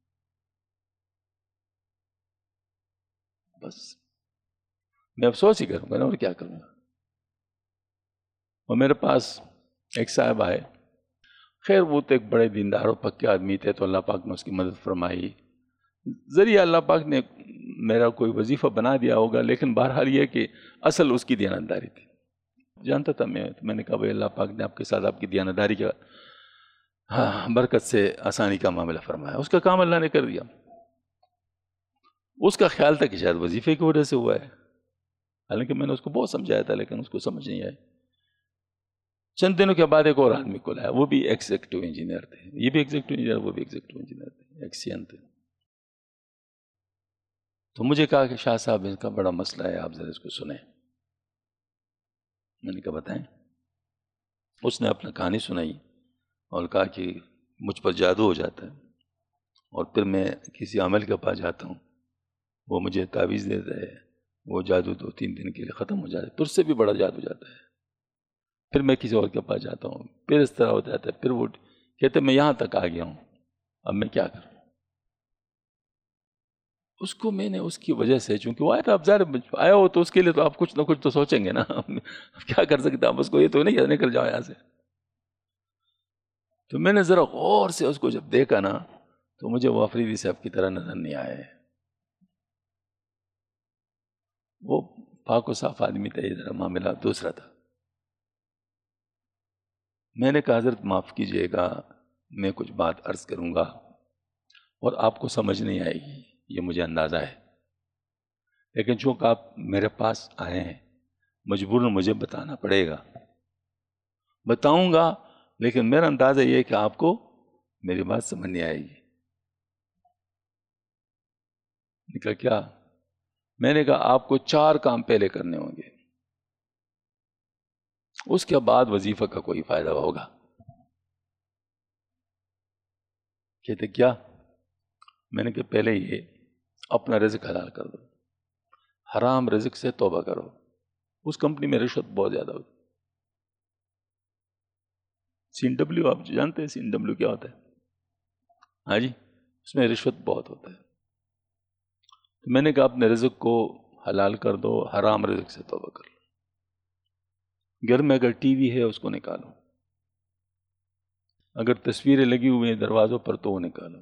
بس میں افسوس ہی کروں گا نا، اور کیا کروں گا. اور میرے پاس ایک صاحب آئے، خیر وہ تو ایک بڑے دیندار و پکے آدمی تھے، تو اللہ پاک نے اس کی مدد فرمائی، ذریعہ اللہ پاک نے میرا کوئی وظیفہ بنا دیا ہوگا، لیکن بہرحال یہ کہ اصل اس کی دیانتداری تھی. جانتا تھا میں نے کہا بھائی اللہ پاک نے آپ کے ساتھ آپ کی دیانتداری کا برکت سے آسانی کا معاملہ فرمایا. اس کا کام اللہ نے کر دیا. اس کا خیال تھا کہ شاید وظیفے کی وجہ سے ہوا ہے، حالانکہ میں نے اس کو بہت سمجھایا تھا لیکن اس کو سمجھ نہیں آئی. چند دنوں کے بعد ایک اور آدمی کو لایا، وہ بھی ایگزیکٹو انجینئر تھے، یہ بھی ایگزیکٹو انجینئر، وہ بھی ایگزیکٹو انجینئر تھے، ایکسین تھے. تو مجھے کہا کہ شاہ صاحب اس کا بڑا مسئلہ ہے، آپ ذرا اس کو سنیں. میں نے کہا بتائیں. اس نے اپنا کہانی سنائی اور کہا کہ مجھ پر جادو ہو جاتا ہے، اور پھر میں کسی عمل کے پاس جاتا ہوں، وہ مجھے تعویذ دیتا ہے، وہ جادو 2-3 دن کے لیے ختم ہو جاتا ہے، پھر سے بھی بڑا جادو جاتا ہے. پھر میں کسی اور کے پاس جاتا ہوں، پھر اس طرح ہو جاتا ہے، پھر وہ کہتے میں یہاں تک آ گیا ہوں، اب میں کیا کروں. اس کو میں نے اس کی وجہ سے، چونکہ وہ آیا تھا، اب ظاہر آیا ہو تو اس کے لیے تو آپ کچھ نہ کچھ تو سوچیں گے نا. کیا کر سکتے آپ اس کو، یہ تو نہیں نکل جاؤ یہاں سے. تو میں نے ذرا غور سے اس کو جب دیکھا نا، تو مجھے وہ افریدی صاحب کی طرح نظر نہیں آئے. وہ پاک و صاف آدمی تھا، یہ ذرا معاملہ دوسرا تھا. میں نے کہا حضرت معاف کیجئے گا، میں کچھ بات عرض کروں گا اور آپ کو سمجھ نہیں آئے گی، یہ مجھے اندازہ ہے، لیکن چونکہ آپ میرے پاس آئے ہیں مجبوراً مجھے بتانا پڑے گا. بتاؤں گا لیکن میرا اندازہ یہ ہے کہ آپ کو میری بات سمجھ نہیں آئے گی. میں نے کہا کیا؟ میں نے کہا آپ کو 4 کام پہلے کرنے ہوں گے، اس کے بعد وظیفہ کا کوئی فائدہ ہوگا. کہتے کیا؟ میں نے کہا پہلے یہ اپنا رزق حلال کر دو، حرام رزق سے توبہ کرو. اس کمپنی میں رشوت بہت زیادہ ہوتی. C&W آپ جانتے ہیں C&W کیا ہوتا ہے؟ ہاں جی، اس میں رشوت بہت ہوتا ہے. تو میں نے کہا اپنے رزق کو حلال کر دو، حرام رزق سے توبہ کر لو. گھر میں اگر ٹی وی ہے اس کو نکالو، اگر تصویریں لگی ہوئی ہیں دروازوں پر تو وہ نکالو،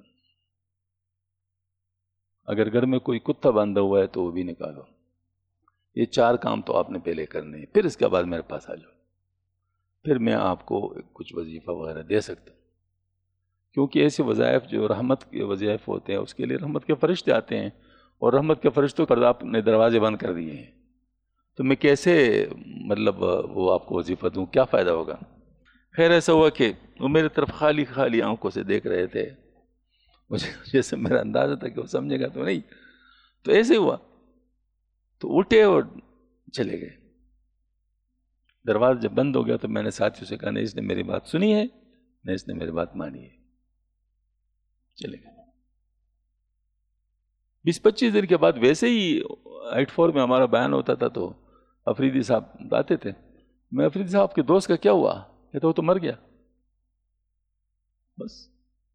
اگر گھر میں کوئی کتا باندھا ہوا ہے تو وہ بھی نکالو. یہ 4 کام تو آپ نے پہلے کرنے ہیں، پھر اس کے بعد میرے پاس آ جاؤ، پھر میں آپ کو کچھ وظیفہ وغیرہ دے سکتا ہوں. کیونکہ ایسے وظائف جو رحمت کے وظائف ہوتے ہیں اس کے لیے رحمت کے فرشتے آتے ہیں، اور رحمت کے فرشتوں پر آپ نے دروازے بند کر دیے ہیں، تو میں کیسے مطلب وہ آپ کو وظیفہ دوں، کیا فائدہ ہوگا. خیر ایسا ہوا کہ وہ میرے طرف خالی خالی آنکھوں سے دیکھ رہے تھے. مجھے جیسے میرا اندازہ تھا کہ وہ سمجھے گا تو نہیں، تو ایسے ہوا تو اٹھے اور چلے گئے. دروازہ جب بند ہو گیا تو میں نے ساتھیوں سے کہا نہیں اس نے میری بات سنی ہے، نہیں اس نے میری بات مانی ہے. چلے گئے. 20-25 دن کے بعد ویسے ہی 8-4 میں ہمارا بیان ہوتا تھا تو افریدی صاحب آتے تھے. میں افریدی صاحب کے دوست کا کیا ہوا؟ کہتا وہ تو مر گیا. بس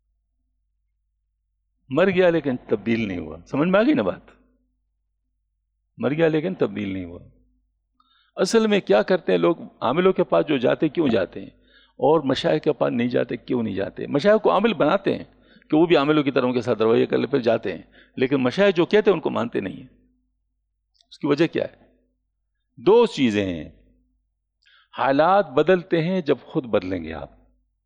مر گیا لیکن تبدیل نہیں ہوا. سمجھ میں آ گئی نا بات؟ مر گیا لیکن تبدیل نہیں ہوا. اصل میں کیا کرتے ہیں لوگ، عاملوں کے پاس جو جاتے کیوں جاتے ہیں، اور مشائخ کے پاس نہیں جاتے کیوں نہیں جاتے؟ مشائخ کو عامل بناتے ہیں کہ وہ بھی عاملوں کی طرح ان کے ساتھ رویہ کر لے، پھر جاتے ہیں، لیکن مشائخ جو کہتے ہیں ان کو مانتے نہیں ہیں. اس کی وجہ کیا ہے؟ 2 چیزیں ہیں. حالات بدلتے ہیں جب خود بدلیں گے آپ.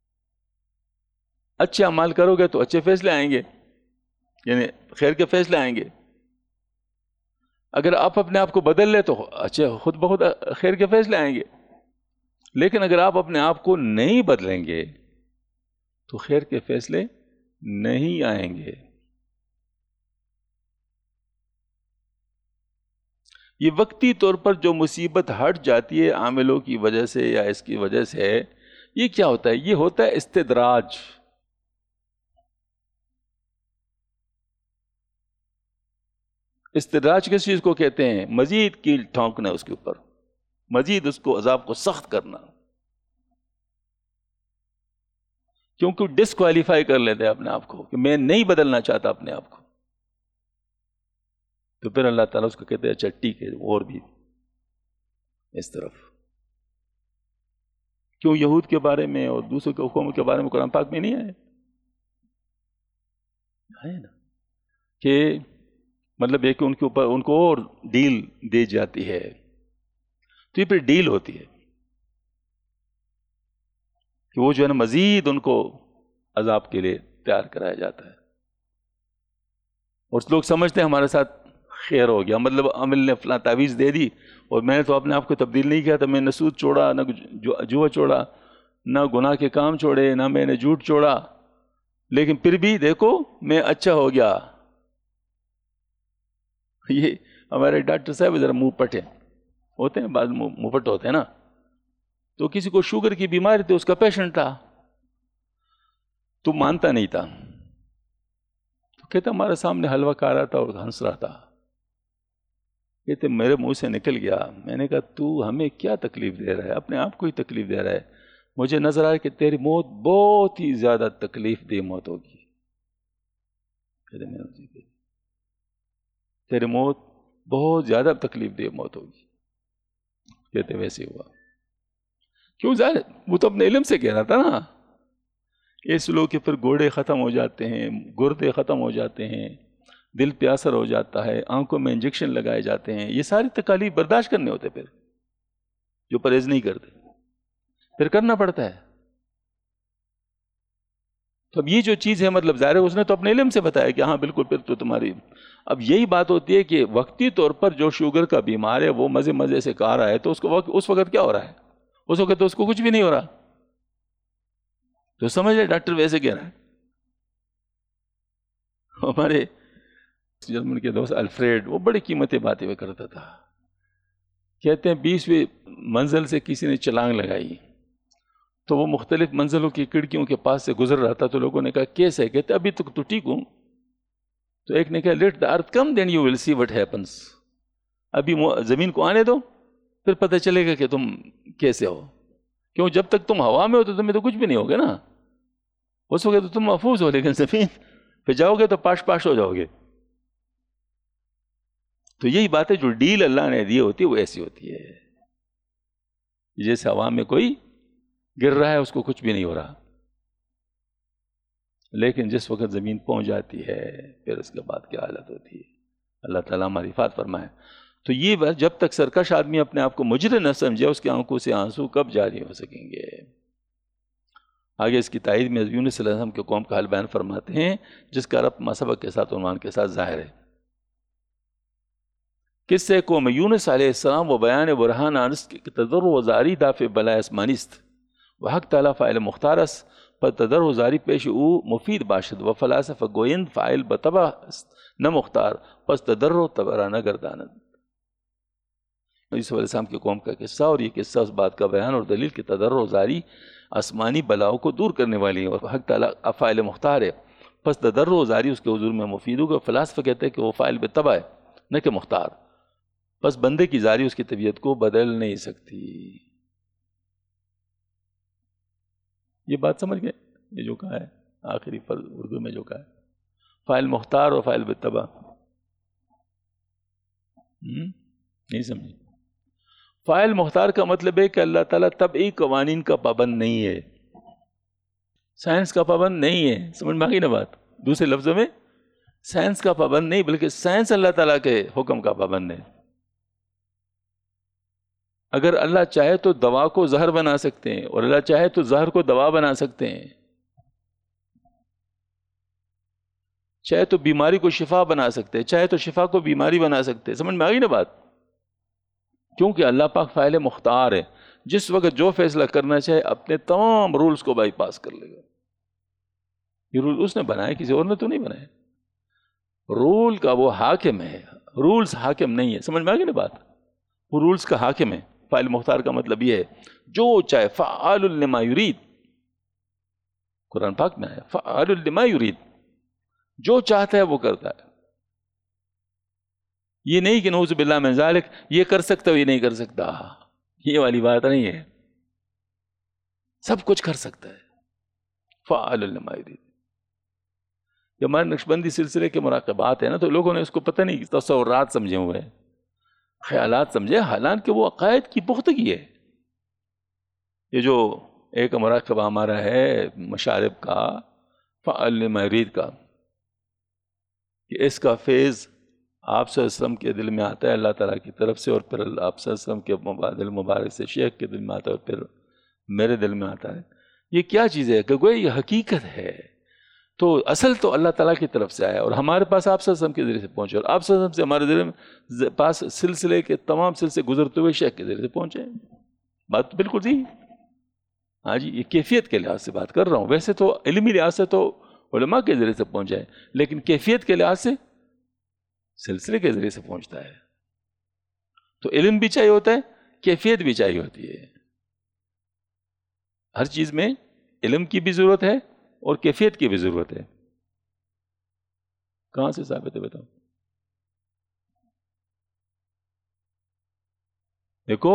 اچھے اعمال کرو گے تو اچھے فیصلے آئیں گے، یعنی خیر کے فیصلے آئیں گے. اگر آپ اپنے آپ کو بدل لیں تو اچھے خود بخود خیر کے فیصلے آئیں گے. لیکن اگر آپ اپنے آپ کو نہیں بدلیں گے تو خیر کے فیصلے نہیں آئیں گے. یہ وقتی طور پر جو مصیبت ہٹ جاتی ہے عاملوں کی وجہ سے یا اس کی وجہ سے، یہ کیا ہوتا ہے؟ یہ ہوتا ہے استدراج. استدراج کس چیز کو کہتے ہیں؟ مزید کیل ٹھونکنا اس کے اوپر، مزید اس کو عذاب کو سخت کرنا، کیونکہ ڈسکوالیفائی کر لیتے ہیں اپنے آپ کو کہ میں نہیں بدلنا چاہتا اپنے آپ کو. تو پھر اللہ تعالیٰ اس کو کہتے ہیں اچھا ٹھیک ہے اور بھی اس طرف. کیوں یہود کے بارے میں اور دوسرے کے قوموں کے بارے میں قرآن پاک میں نہیں ہے نا کہ مطلب یہ کہ ان کے اوپر ان کو اور ڈیل دی جاتی ہے. تو یہ پھر ڈیل ہوتی ہے کہ وہ جو ہے نا مزید ان کو عذاب کے لیے تیار کرایا جاتا ہے. اور لوگ سمجھتے ہیں ہمارے ساتھ خیر ہو گیا، مطلب عمل نے فلاں تعویذ دے دی اور میں نے تو اپنے آپ کو تبدیل نہیں کیا تھا، میں نے سود چھوڑا، نہ جوا چھوڑا، نہ گناہ کے کام چھوڑے، نہ میں نے جھوٹ چھوڑا، لیکن پھر بھی دیکھو میں اچھا ہو گیا. یہ ہمارے ڈاکٹر صاحب ذرا منہ پٹ ہوتے ہیں، بعض منہ پٹ ہوتے ہیں نا. تو کسی کو شوگر کی بیماری تھی، اس کا پیشنٹ تھا، تو مانتا نہیں تھا، تو کہتا ہمارے سامنے حلوہ کھا رہا تھا اور ہنس رہا تھا. کہتے میرے منہ سے نکل گیا. میں نے کہا تو ہمیں کیا تکلیف دے رہا ہے؟ اپنے آپ کو ہی تکلیف دے رہا ہے. مجھے نظر آیا کہ تیری موت بہت ہی زیادہ تکلیف دہ موت ہوگی. تیری موت بہت زیادہ تکلیف دہ موت ہوگی. کہتے ویسے ہوا. کیوں ظاہر وہ تو اپنے علم سے کہہ رہا تھا نا. اس لوگ کے پھر گوڑے ختم ہو جاتے ہیں، گردے ختم ہو جاتے ہیں، دل پہ اثر ہو جاتا ہے، آنکھوں میں انجیکشن لگائے جاتے ہیں. یہ ساری تکالیف برداشت کرنے ہوتے پھر جو پرہیز نہیں کرتے، پھر کرنا پڑتا ہے. تو اب یہ جو چیز ہے مطلب ظاہر ہے اس نے تو اپنے علم سے بتایا کہ ہاں بالکل پھر تو تمہاری. اب یہی بات ہوتی ہے کہ وقتی طور پر جو شوگر کا بیمار ہے وہ مزے مزے سے کھا رہا ہے تو اس کو اس وقت کیا ہو رہا ہے؟ اس وقت تو اس کو کچھ بھی نہیں ہو رہا. تو سمجھ لے ڈاکٹر ویسے کہہ رہا ہے. ہمارے جرمن کے دوست الفریڈ وہ بڑی قیمتی باتیں وہ کرتا تھا. کہتے ہیں 20ویں منزل سے کسی نے چھلانگ لگائی تو وہ مختلف منزلوں کی کھڑکیوں کے پاس سے گزر رہا تھا. تو لوگوں نے کہا کیسے؟ کہتے ابھی تک تو ٹھیک ہوں. تو ایک نے کہا let the earth come then you will see what happens. ابھی زمین کو آنے دو پھر پتہ چلے گا کہ تم کیسے ہو. کیوں جب تک تم ہوا میں ہو تو تمہیں تو کچھ بھی نہیں ہوگا نا. اس وقت تو تم محفوظ ہو، لیکن زمین پہ جاؤ گے تو پاش پاش ہو جاؤ گے. تو یہی بات ہے جو ڈیل اللہ نے دی ہوتی ہے وہ ایسی ہوتی ہے جیسے ہوا میں کوئی گر رہا ہے اس کو کچھ بھی نہیں ہو رہا، لیکن جس وقت زمین پہنچ جاتی ہے پھر اس کے بعد کیا حالت ہوتی ہے. اللہ تعالیٰ ہماری حفاظت فرمائے. تو یہ بات جب تک سرکش آدمی اپنے آپ کو مجرم نہ سمجھے اس کی آنکھوں سے آنسو کب جاری ہو سکیں گے. آگے اس کی تائید میں یونس علیہ السلام کے قوم کا حال بیان فرماتے ہیں جس کا ربط مسبق کے ساتھ عنوان کے ساتھ ظاہر ہے. قصے قوم یونس علیہ السلام و بیان برہان انس کے تضر و زاری دافع بلا اسمانیست و حق تعالیٰ فاعل مختارس پر تضر و زاری پیش او مفید باشد و فلاسفہ گویند فاعل بطبع نہ مختار پس تضر و تبرانہ گرداند. یوسف علیہ السلام کے قوم کا قصہ اور یہ قصہ اس بات کا بیان اور دلیل کہ تضر و زاری آسمانی بلاؤں کو دور کرنے والی ہے اور حق تعالیٰ فاعل مختار ہے. پس تضر و زاری اس کے حضور میں مفید ہوگا. فلاسفہ کہتے ہیں کہ وہ فاعل بطبع ہے نہ کہ مختار. بس بندے کی زاری اس کی طبیعت کو بدل نہیں سکتی. یہ بات سمجھ گئے؟ یہ جو کہا ہے آخری اردو میں جو کہا ہے فاعل مختار اور فاعل بطبع نہیں سمجھے. فاعل مختار کا مطلب ہے کہ اللہ تعالیٰ طبعی قوانین کا پابند نہیں ہے، سائنس کا پابند نہیں ہے. سمجھ میں آ گئی نا بات؟ دوسرے لفظوں میں سائنس کا پابند نہیں بلکہ سائنس اللہ تعالیٰ کے حکم کا پابند ہے. اگر اللہ چاہے تو دوا کو زہر بنا سکتے ہیں اور اللہ چاہے تو زہر کو دوا بنا سکتے ہیں، چاہے تو بیماری کو شفا بنا سکتے ہیں، چاہے تو شفا کو بیماری بنا سکتے ہیں. سمجھ میں آ گئی نا بات؟ کیونکہ اللہ پاک فاعل مختار ہے، جس وقت جو فیصلہ کرنا چاہے اپنے تمام رولز کو بائی پاس کر لے گا. یہ رول اس نے بنائے، کسی اور نے تو نہیں بنائے. رول کا وہ حاکم ہے، رولز حاکم نہیں ہے. سمجھ میں آ گئی نا بات؟ وہ رولز کا حاکم ہے. فاعل مختار کا مطلب یہ ہے جو چاہے، فعال لما یرید، قرآن پاک میں ہے فعال لما یرید، جو چاہتا ہے وہ کرتا ہے. یہ نہیں کہ نعوذ باللہ من ذالک یہ کر سکتا ہے یہ نہیں کر سکتا، یہ والی بات نہیں ہے. سب کچھ کر سکتا ہے. فعال لما یرید. یہ ہمارے نقشبندی سلسلے کے مراقبات ہیں نا، تو لوگوں نے اس کو پتہ نہیں تصورات سمجھے ہوئے ہیں، خیالات سمجھے، حالانکہ وہ عقائد کی پختگی ہے. یہ جو ایک مراقبہ ہمارا ہے مشارب کا، فعال لما یرید کا، کہ اس کا فیض آپ صلی اللہ علیہ وسلم کے دل میں آتا ہے اللہ تعالیٰ کی طرف سے، اور پھر آپ صلی اللہ علیہ وسلم کے دل مبارک سے شیخ کے دل میں آتا ہے، اور پھر میرے دل میں آتا ہے. یہ کیا چیز ہے کہ گویا یہ حقیقت ہے. تو اصل تو اللہ تعالیٰ کی طرف سے آیا اور ہمارے پاس آپ صلی اللہ علیہ وسلم کے ذریعے سے پہنچے، اور آپ صلی اللہ علیہ وسلم سے ہمارے دل میں پاس سلسلے کے تمام سلسلے گزرتے ہوئے شیخ کے ذریعے سے پہنچے. بات تو بالکل صحیح. ہاں جی، یہ کیفیت کے لحاظ سے بات کر رہا ہوں. ویسے تو علمی لحاظ سے تو علماء کے ذریعے سے پہنچا ہے، لیکن کیفیت کے لحاظ سے سلسلے کے ذریعے سے پہنچتا ہے. تو علم بھی چاہیے ہوتا ہے، کیفیت بھی چاہیے ہوتی ہے. ہر چیز میں علم کی بھی ضرورت ہے اور کیفیت کی بھی ضرورت ہے. کہاں سے ثابت ہے بتاؤ؟ دیکھو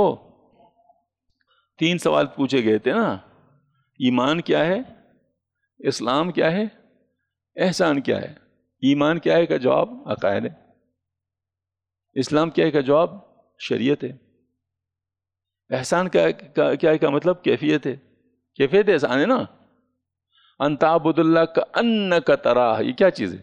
3 سوال پوچھے گئے تھے نا، ایمان کیا ہے، اسلام کیا ہے، احسان کیا ہے. ایمان کیا ہے کا جواب عقائد ہے، اسلام کیا ہے کا جواب شریعت ہے، احسان کیا ہے کا مطلب کیفیت ہے. کیفیت احسان ہے نا، ان تعبد اللہ کأنک تراہ. یہ کیا چیز ہے؟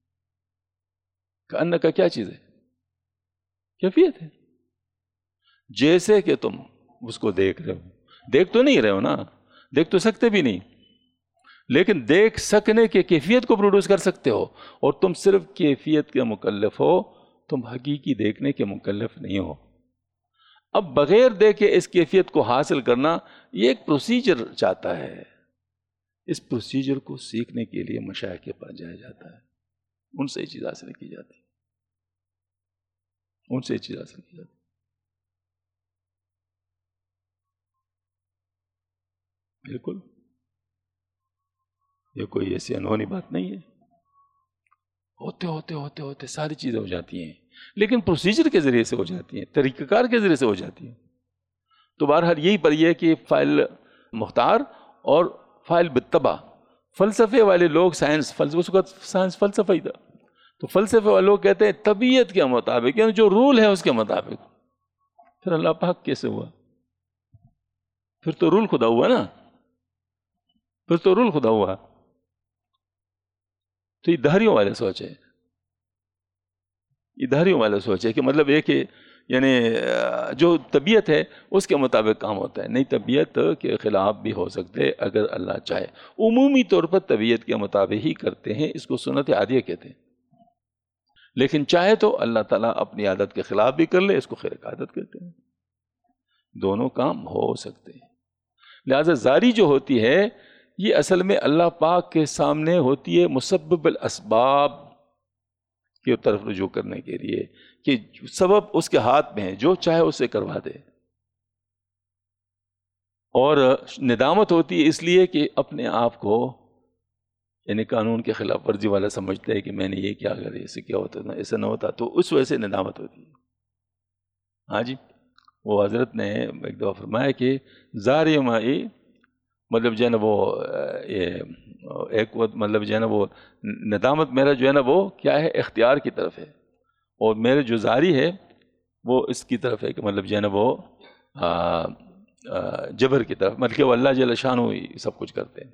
کأنک کیا چیز ہے؟ کیفیت ہے. جیسے کہ تم اس کو دیکھ رہے ہو. دیکھ تو نہیں رہے ہو نا، دیکھ تو سکتے بھی نہیں، لیکن دیکھ سکنے کے کیفیت کو پروڈیوس کر سکتے ہو. اور تم صرف کیفیت کے مکلف ہو، تم حقیقی دیکھنے کے مکلف نہیں ہو. اب بغیر دیکھے اس کیفیت کو حاصل کرنا یہ ایک پروسیجر چاہتا ہے. اس پروسیجر کو سیکھنے کے لیے مشائخ کے پاس جایا جاتا ہے، ان سے یہ چیز حاصل کی جاتی ہے، ان سے یہ چیز حاصل کی جاتی ہے. بالکل یہ کوئی ایسی انہونی بات نہیں ہے. ہوتے ہوتے ہوتے ہوتے ساری چیزیں ہو جاتی ہیں، لیکن پروسیجر کے ذریعے سے ہو جاتی ہیں، طریقہ کار کے ذریعے سے ہو جاتی ہیں. تو بہرحال یہی پر یہ کہ فاعل مختار اور فاعل بالطبع. فلسفے والے لوگ سائنس فلسفہ ہی تھا، تو فلسفے والے لوگ کہتے ہیں طبیعت کے مطابق، یعنی جو رول ہے اس کے مطابق. پھر اللہ پاک کیسے ہوا؟ پھر تو رول خدا ہوا نا، پھر تو رول خدا ہوا. تو یہ دہریوں والے سوچ ہے، یہ دہریوں والے سوچ ہے کہ مطلب یہ کہ یعنی جو طبیعت ہے اس کے مطابق کام ہوتا ہے. نہیں، طبیعت کے خلاف بھی ہو سکتے اگر اللہ چاہے. عمومی طور پر طبیعت کے مطابق ہی کرتے ہیں، اس کو سنت عادیہ کہتے ہیں. لیکن چاہے تو اللہ تعالیٰ اپنی عادت کے خلاف بھی کر لے، اس کو خرق عادت کہتے ہیں. دونوں کام ہو سکتے ہیں. لہذا زاری جو ہوتی ہے یہ اصل میں اللہ پاک کے سامنے ہوتی ہے مسبب الاسباب کی طرف رجوع کرنے کے لیے، کہ سبب اس کے ہاتھ میں ہے، جو چاہے اسے کروا دے. اور ندامت ہوتی ہے اس لیے کہ اپنے آپ کو یعنی قانون کے خلاف ورزی والا سمجھتا ہے کہ میں نے یہ کیا اگر ایسے کیا ہوتا نا، ایسا نہ ہوتا، تو اس وجہ سے ندامت ہوتی ہے. ہاں جی، وہ حضرت نے ایک دفعہ فرمایا کہ زاری مائی مطلب جو ہے نا وہ ایک وقت مطلب جو ہے نا وہ ندامت میرا جو ہے نا وہ کیا ہے، اختیار کی طرف ہے، اور میرے جو زاری ہے وہ اس کی طرف ہے کہ مطلب جو ہے نا وہ جبر کی طرف، مطلب کہ وہ اللہ جل شانہ سب کچھ کرتے ہیں.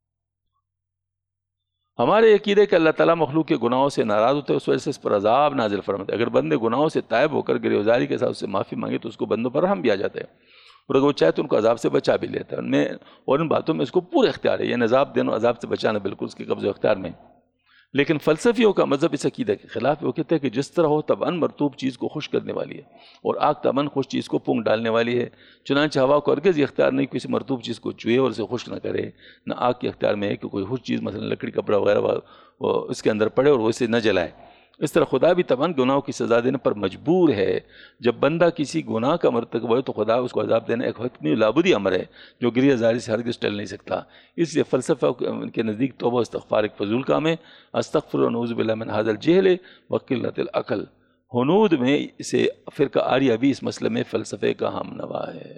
ہمارے عقیدے کہ اللہ تعالیٰ مخلوق کے گناہوں سے ناراض ہوتے ہیں، اس وجہ سے اس پر عذاب نازل فرماتے ہیں. اگر بندے گناہوں سے تائب ہو کر گریزاری کے ساتھ اس سے معافی مانگے تو اس کو بندوں پر رحم بھی آ جاتا ہے، اور اگر وہ چاہے تو ان کو عذاب سے بچا بھی لیتا ہے. ان میں اور ان باتوں میں اس کو پورا اختیار ہے، یعنی عذاب دینا عذاب سے بچانا بالکل اس کے قبضے اختیار میں. لیکن فلسفیوں کا مذہب اس عقیدہ کے خلاف. وہ کہتے ہیں کہ جس طرح ہو طبعاً مرطوب چیز کو خوش کرنے والی ہے، اور آگ طبعاً خوش چیز کو پونک ڈالنے والی ہے. چنانچہ ہوا کو ہرگز یہ اختیار نہیں کسی مرطوب چیز کو چوئے اور اسے خشک نہ کرے، نہ آگ کے اختیار میں ہے کہ کوئی خوش چیز مثلا لکڑی کپڑا وغیرہ وہ اس کے اندر پڑے اور وہ اسے نہ جلائے. اس طرح خدا بھی طبعاً گناہوں کی سزا دینے پر مجبور ہے. جب بندہ کسی گناہ کا مرتکب ہوئے تو خدا اس کو عذاب دینا ایک حتمی لابدی امر ہے جو گریہ زاری سے ہرگز ٹل نہیں سکتا. اس لیے فلسفہ کے نزدیک توبہ و استغفار ایک فضول کام ہے. استغفر و نعوذ باللہ من ھذا الجہل وقلۃ العقل. ہنود میں سے فرقہ آریہ بھی اس مسئلے میں فلسفے کا ہم نوا ہے.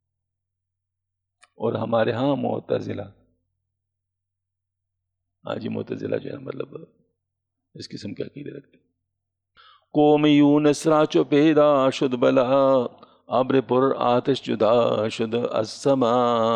اور ہمارے ہاں معتزلہ، جی معتزلہ جو ہے مطلب اس قسم کے عقیدے رکھتے. قوم یونس را چو پیدا شد بلا ابر پر آتش جدا شد از سما.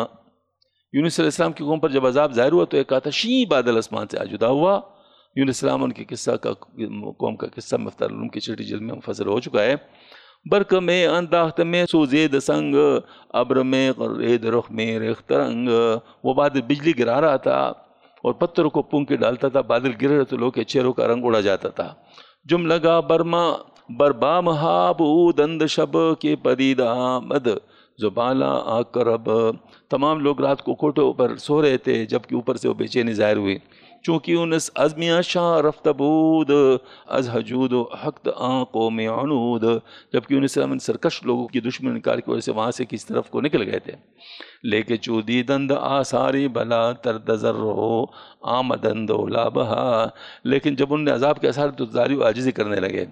یونس علیہ السلام کی قوم پر جب عذاب ظاہر ہوا تو ایک آتشی بادل آسمان سے جدا ہوا. یونس السلام ان کے قصہ کا قوم کا قصہ مفتر العلوم کی چھٹی جلد میں مفصل ہو چکا ہے. برق میں انداخت میں سوزید سنگ ابر میں قرید رخ میں ریخت رنگ. وہ بادل بجلی گرا رہا تھا اور پتھروں کو پونک کے ڈالتا تھا. بادل گر رہے تو لوگ کے چہروں کا رنگ اڑا جاتا تھا. جم لگا برما بربام ہابو دند شب کے پدید آمد زبالا آکرب. تمام لوگ رات کو کوٹوں پر سو رہے تھے جبکہ اوپر سے وہ بے چینی ظاہر ہوئی. چونکہ انس ازمیاں شاہ رفت بود از حجود و حقت آنکوں میں عنود. جبکہ انس سرکش لوگوں کی دشمن انکار کی وجہ سے وہاں سے کس طرف کو نکل گئے تھے. لے کے چودی دند آثاری بلا تردزر ہو آمدند لا بہا. لیکن جب انہوں نے عذاب کے اثار تو زاری و عاجزی کرنے لگے.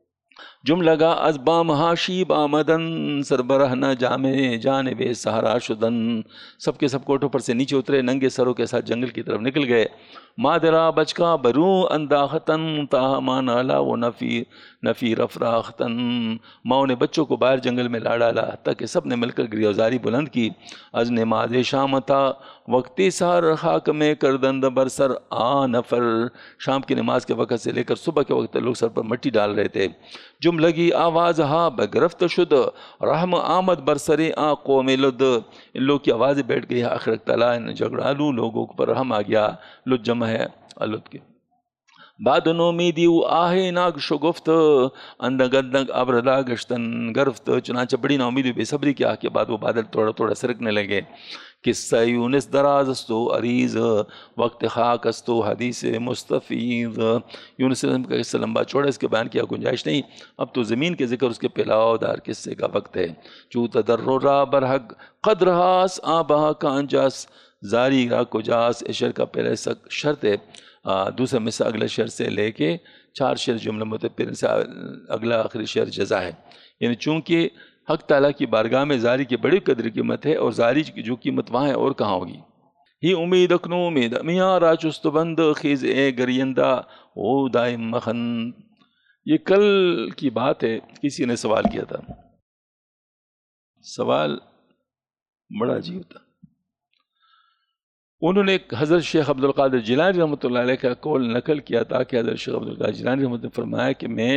جم لگا از بام ہاشیب آمدن سربراہ نہ جامع جانب سہارا شدن. سب کے سب کوٹوں پر سے نیچے اترے ننگے سروں کے ساتھ جنگل کی طرف نکل گئے. مادرا بچکا برو انداختن تاہ مان آلا و نفی رفراختن. ماؤں نے بچوں کو باہر جنگل میں لا ڈالا تاکہ سب نے مل کر گریوزاری بلند کی. از نماز شام تھا وقتی سار خاک میں کردند برسر آ نفر. شام کی نماز کے وقت سے لے کر صبح کے وقت لوگ سر پر مٹی ڈال رہے تھے. جم لگی آواز ہا بگرفت شد رحم آمد برسر آ قوم لد. ان لوگ کی آوازیں بیٹھ گئی. آخر تعالیٰ ان جھگڑالو لوگوں پر رحم آ گیا. لد جمع ہے الد کے. بعد نومیدی و آہے ناگ شگفت اندگ اندگ ابردا گشتن گرفت. چنانچہ بڑی ناامیدی بے صبری کی آہ کے بعد وہ بادل تھوڑا تھوڑا سرکنے لگے. قصہ یونس دراز استو عریض وقت خاک استو حدیث مستفیض. یونس علیہ السلام کا قصہ لمبا چوڑا، اس کے بیان کی گنجائش نہیں. اب تو زمین کے ذکر اس کے پھیلاؤ دار قصے کا وقت ہے. چو تدررا برحق قدرہاس آبہا کا انجاس زاری را کجاس. اس شعر کا پہلے شرط ہے. دوسرا مصرع اگلے شعر سے لے کے 4 شعر جملہ متپر سے اگلا آخری شعر جزا ہے. یعنی چونکہ حق تعالیٰ کی بارگاہ میں زاری کی بڑی قدر قیمت ہے اور زاری کی جو قیمت وہاں ہے اور کہاں ہوگی. ہی امید اکنو امید میاں راچست بند خیز اے گریندہ او دائم مخن. یہ کل کی بات ہے. کسی نے سوال کیا تھا. سوال بڑا عجیب تھا. انہوں نے حضرت شیخ عبد القادر جیلانی رحمۃ اللہ علیہ کا قول نقل کیا تھا کہ حضرت شیخ عبد القادر جیلانی رحمۃ اللہ نے فرمایا کہ میں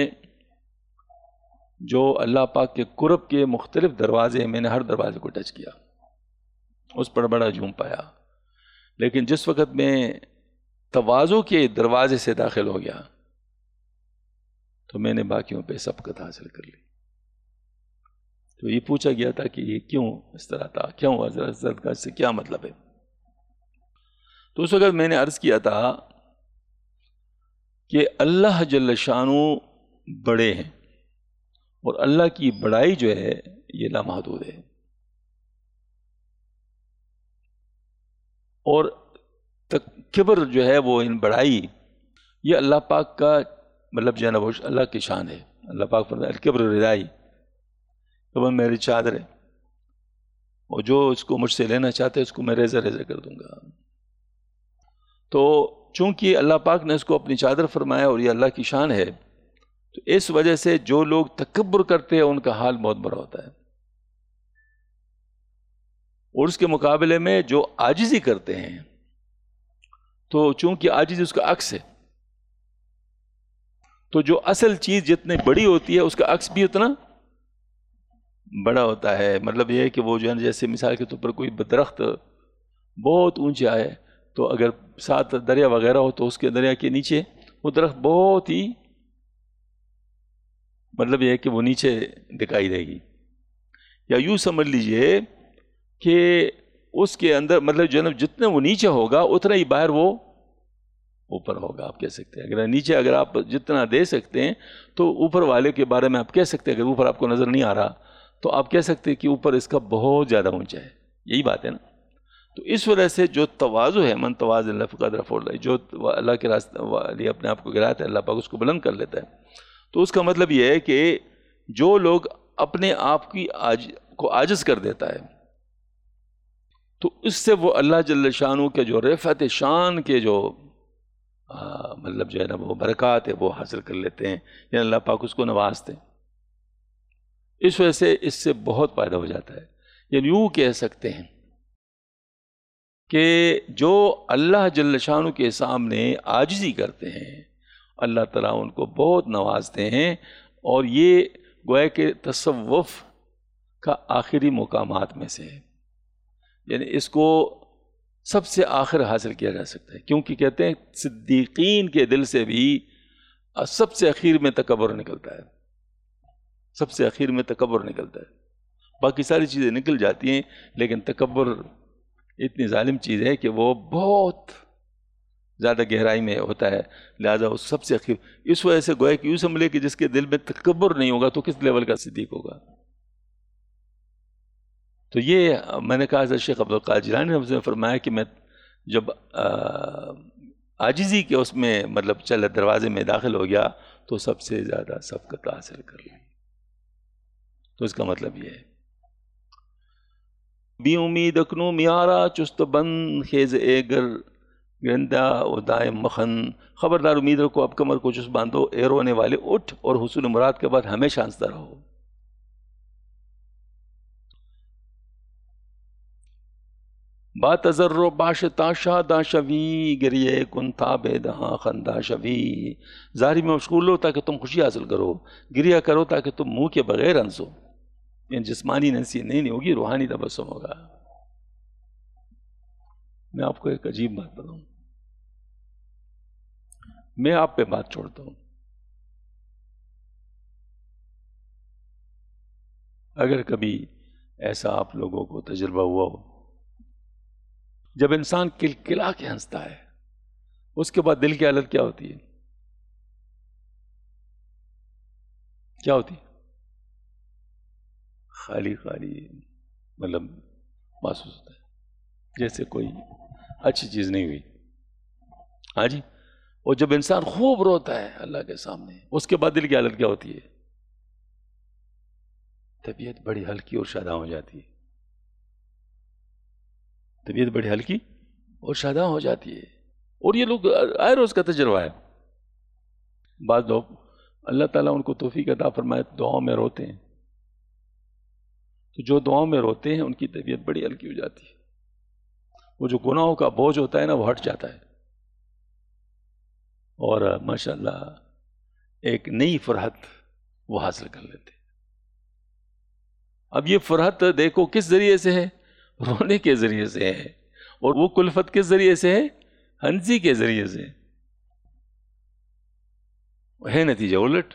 جو اللہ پاک کے قرب کے مختلف دروازے ہیں میں نے ہر دروازے کو ٹچ کیا، اس پر بڑا جھوم پایا. لیکن جس وقت میں تواضع کے دروازے سے داخل ہو گیا تو میں نے باقیوں پہ سبقت حاصل کر لی. تو یہ پوچھا گیا تھا کہ یہ کیوں اس طرح تھا، کیوں حضرت کا اس سے کیا مطلب ہے. تو اس وقت میں نے عرض کیا تھا کہ اللہ جل شانو بڑے ہیں اور اللہ کی بڑائی جو ہے یہ لامحدود ہے. اور کبر جو ہے وہ ان بڑائی یہ اللہ پاک کا مطلب جو ہے نا وہ اللہ کی شان ہے. اللہ پاک فرماتا ہے الکبر ردائی، کبر میری چادر ہے اور جو اس کو مجھ سے لینا چاہتے اس کو میں ریزہ ریزہ کر دوں گا. تو چونکہ اللہ پاک نے اس کو اپنی چادر فرمایا اور یہ اللہ کی شان ہے تو اس وجہ سے جو لوگ تکبر کرتے ہیں ان کا حال بہت برا ہوتا ہے. اور اس کے مقابلے میں جو عاجزی کرتے ہیں تو چونکہ عاجزی اس کا عکس ہے تو جو اصل چیز جتنی بڑی ہوتی ہے اس کا عکس بھی اتنا بڑا ہوتا ہے. مطلب یہ ہے کہ وہ جو ہے جیسے مثال کے طور پر کوئی درخت بہت اونچا ہے تو اگر ساتھ دریا وغیرہ ہو تو اس کے دریا کے نیچے وہ درخت بہت ہی مطلب یہ ہے کہ وہ نیچے دکھائی دے گی. یا یوں سمجھ لیجئے کہ اس کے اندر مطلب جو ہے جتنا وہ نیچے ہوگا اتنا ہی باہر وہ اوپر ہوگا آپ کہہ سکتے ہیں. اگر نیچے اگر آپ جتنا دے سکتے ہیں تو اوپر والے کے بارے میں آپ کہہ سکتے ہیں. اگر اوپر آپ کو نظر نہیں آ رہا تو آپ کہہ سکتے ہیں کہ اوپر اس کا بہت زیادہ اونچا ہے. یہی بات ہے نا. تو اس وجہ سے جو تواضع ہے، من تواضع اللہ فقد رفعہ اللہ، جو اللہ کے راستے لیے اپنے آپ کو گراتا ہے اللہ پاک اس کو بلند کر لیتا ہے. تو اس کا مطلب یہ ہے کہ جو لوگ اپنے آپ کی کو عاجز کر دیتا ہے تو اس سے وہ اللہ جل شانہ کے جو رفعت شان کے جو مطلب جو ہے نا وہ برکات ہے وہ حاصل کر لیتے ہیں، یعنی اللہ پاک اس کو نوازتے ہیں. اس وجہ سے اس سے بہت فائدہ ہو جاتا ہے. یعنی یوں کہہ سکتے ہیں کہ جو اللہ جل شانہ کے سامنے عاجزی کرتے ہیں اللہ تعالیٰ ان کو بہت نوازتے ہیں. اور یہ گویا کہ تصوف کا آخری مقامات میں سے ہے. یعنی اس کو سب سے آخر حاصل کیا جا سکتا ہے، کیونکہ کہتے ہیں صدیقین کے دل سے بھی سب سے اخیر میں تکبر نکلتا ہے. سب سے اخیر میں تکبر نکلتا ہے. باقی ساری چیزیں نکل جاتی ہیں لیکن تکبر اتنی ظالم چیز ہے کہ وہ بہت زیادہ گہرائی میں ہوتا ہے. لہذا وہ سب سے اخیر، اس وجہ سے گویا کہ یوں سمجھے کہ جس کے دل میں تکبر نہیں ہوگا تو کس لیول کا صدیق ہوگا. تو یہ میں نے کہا حضرت شیخ عبدالقادر جیلانی نے فرمایا کہ میں جب عاجزی کے اس میں مطلب چل دروازے میں داخل ہو گیا تو سب سے زیادہ سبقت حاصل کر لی. تو اس کا مطلب یہ ہے بی امید اکنو میارا چست بند خیز ایگر گرندہ و دائم مخن، خبردار امید رکھو اب کمر کو چست باندھو اے رونے والے اٹھ اور حصول مراد کے بعد ہمیشہ ہنستا رہو. با تذرو باش تاشا دا شوی گریے کن تابے دہاں خندہ شوی. ظاہری میں مشغول ہو تاکہ تم خوشی حاصل کرو، گریا کرو تاکہ تم منہ کے بغیر ہنسو. یعنی جسمانی ہنسی نہیں ہوگی، روحانی تبسم ہوگا. میں آپ کو ایک عجیب بات بتاؤں، میں آپ پہ بات چھوڑتا ہوں. اگر کبھی ایسا آپ لوگوں کو تجربہ ہوا ہو جب انسان کلکلا کے ہنستا ہے اس کے بعد دل کی حالت کیا ہوتی ہے؟ کیا ہوتی ہے؟ خالی خالی مطلب محسوس ہوتا ہے جیسے کوئی اچھی چیز نہیں ہوئی. ہاں جی. اور جب انسان خوب روتا ہے اللہ کے سامنے اس کے بعد دل کی حالت کیا ہوتی ہے؟ طبیعت بڑی ہلکی اور شاداں ہو جاتی ہے. طبیعت بڑی ہلکی اور شاداں ہو جاتی ہے. اور یہ لوگ آئے روز کا تجربہ ہے. بعض لوگ اللہ تعالیٰ ان کو توفیق عطا فرمائے دعاؤں میں روتے ہیں تو جو دعاؤں میں روتے ہیں ان کی طبیعت بڑی ہلکی ہو جاتی ہے. وہ جو گناہوں کا بوجھ ہوتا ہے نا وہ ہٹ جاتا ہے اور ماشاءاللہ ایک نئی فرحت وہ حاصل کر لیتے. اب یہ فرحت دیکھو کس ذریعے سے ہے؟ رونے کے ذریعے سے ہے. اور وہ کلفت کس ذریعے سے ہے؟ ہنسی کے ذریعے سے ہے. نتیجہ الٹ.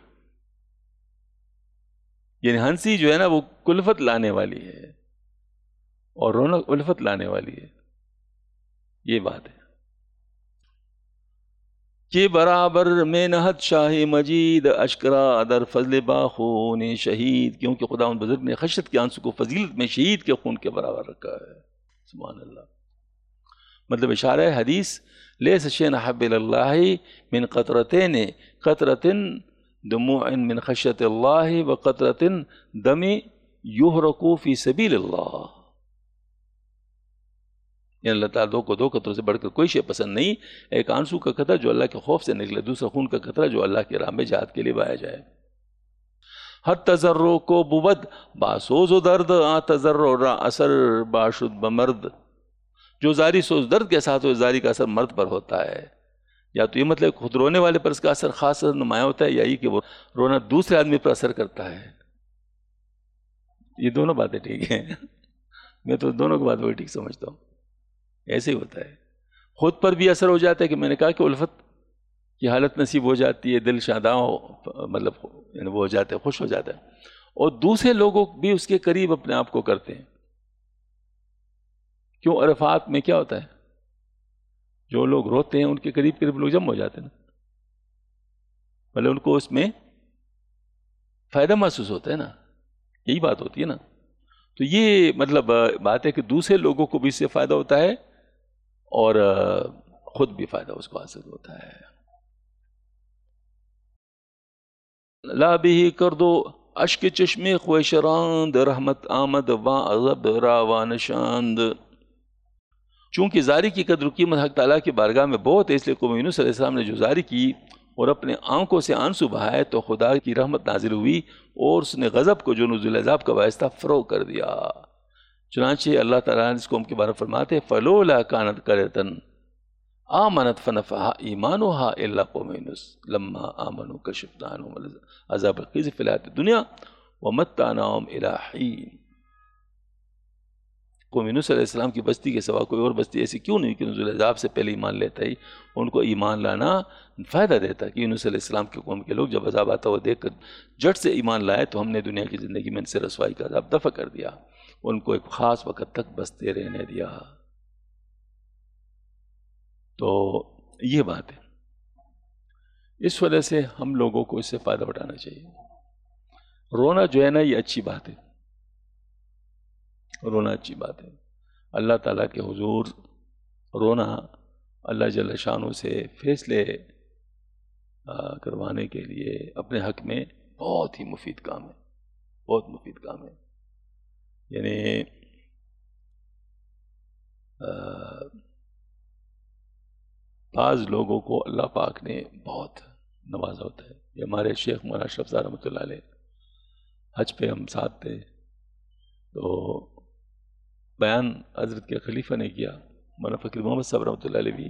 یعنی ہنسی جو ہے نا وہ کلفت لانے والی ہے اور رونق الفت لانے والی ہے. یہ بات ہے کہ برابر میں نہت شاہ مجید اشکرا در فضل باخون شہید، کیونکہ خدا ان بزرگ نے خشیت کے آنسو کو فضیلت میں شہید کے خون کے برابر رکھا ہے. سبحان اللہ. مطلب اشارہ ہے حدیث لیس شیء احب الی اللہ من قطرتین قطرۃ دموع من خشیت اللہ و قطرۃ دم یحرق فی سبیل اللہ. یعنی اللہ تعالیٰ دو قطروں سے بڑھ کر کوئی شے پسند نہیں. ایک آنسو کا قطرہ جو اللہ کے خوف سے نکلے، دوسرا خون کا قطرہ جو اللہ کے راہ میں جہاد کے لیے بہایا جائے. ہر تذرو کو بود باسوز و درد آ تذرو را اثر باشد بمرد. جو زاری سوز درد کے ساتھ ہو زاری کا اثر مرد پر ہوتا ہے. یا تو یہ مطلب خود رونے والے پر اس کا اثر خاص نمایاں ہوتا ہے، یا یہ کہ وہ رونا دوسرے آدمی پر اثر کرتا ہے. یہ دونوں باتیں ٹھیک ہیں. میں تو دونوں کی بات وہی ٹھیک سمجھتا ہوں. ایسے ہی ہوتا ہے. خود پر بھی اثر ہو جاتا ہے کہ میں نے کہا کہ الفت کی حالت نصیب ہو جاتی ہے، دل شاداں مطلب یعنی وہ ہو جاتا ہے، خوش ہو جاتا ہے. اور دوسرے لوگوں بھی اس کے قریب اپنے آپ کو کرتے ہیں. کیوں؟ عرفات میں کیا ہوتا ہے؟ جو لوگ روتے ہیں ان کے قریب قریب لوگ جمع ہو جاتے ہیں نا، بھلے ان کو اس میں فائدہ محسوس ہوتا ہے نا، یہی بات ہوتی ہے نا. تو یہ مطلب بات ہے کہ دوسرے لوگوں کو بھی اس سے فائدہ ہوتا ہے اور خود بھی فائدہ اس کو حاصل ہوتا ہے. لا بھی کر دو اشک چشمے خوش راند، رحمت آمد عذب راوا نشاند. چونکہ زاری کی قدر و قیمت حق تعالیٰ کی بارگاہ میں بہت ہے، اس لیے قوم یونس علیہ السلام نے جو زاری کی اور اپنے آنکھوں سے آنسو بہائے تو خدا کی رحمت نازل ہوئی اور اس نے غضب کو جو نزول عذاب کا باعث تھا فروغ کر دیا. چنانچہ اللہ تعالیٰ نے اس قوم کے بارے میں فرماتے فلولا کانت قریۃ آمنت فنفعها ایمانها الا قوم یونس لما آمنوا کشفنا عنهم عذاب الخزي فی الحیاۃ الدنیا ومتعناهم الی حین. قوم یونس علیہ السلام کی بستی کے سوا کوئی اور بستی ایسی کیوں نہیں کہ نزول عذاب سے پہلے ایمان لیتا ہی ان کو ایمان لانا فائدہ دیتا کہ یونس علیہ السلام کے قوم کے لوگ جب عذاب آتا ہوا دیکھ کر جٹ سے ایمان لائے تو ہم نے دنیا کی زندگی میں ان سے رسوائی کا عذاب دفع کر دیا، ان کو ایک خاص وقت تک بستے رہنے دیا. تو یہ بات ہے، اس وجہ سے ہم لوگوں کو اس سے فائدہ اٹھانا چاہیے. رونا جو ہے نا یہ اچھی بات ہے، رونا اچھی بات ہے. اللہ تعالیٰ کے حضور رونا اللہ جل شانہ سے فیصلے کروانے کے لیے اپنے حق میں بہت ہی مفید کام ہے، بہت مفید کام ہے. یعنی بعض لوگوں کو اللہ پاک نے بہت نوازا ہوتا ہے. یہ ہمارے شیخ مولانا اشرف صاحب رحمۃ اللہ علیہ حج پہ ہم ساتھ تھے تو بیان حضرت کے خلیفہ نے کیا، مولانا فقیر محمد صاحب رحمۃ اللہ علیہ بھی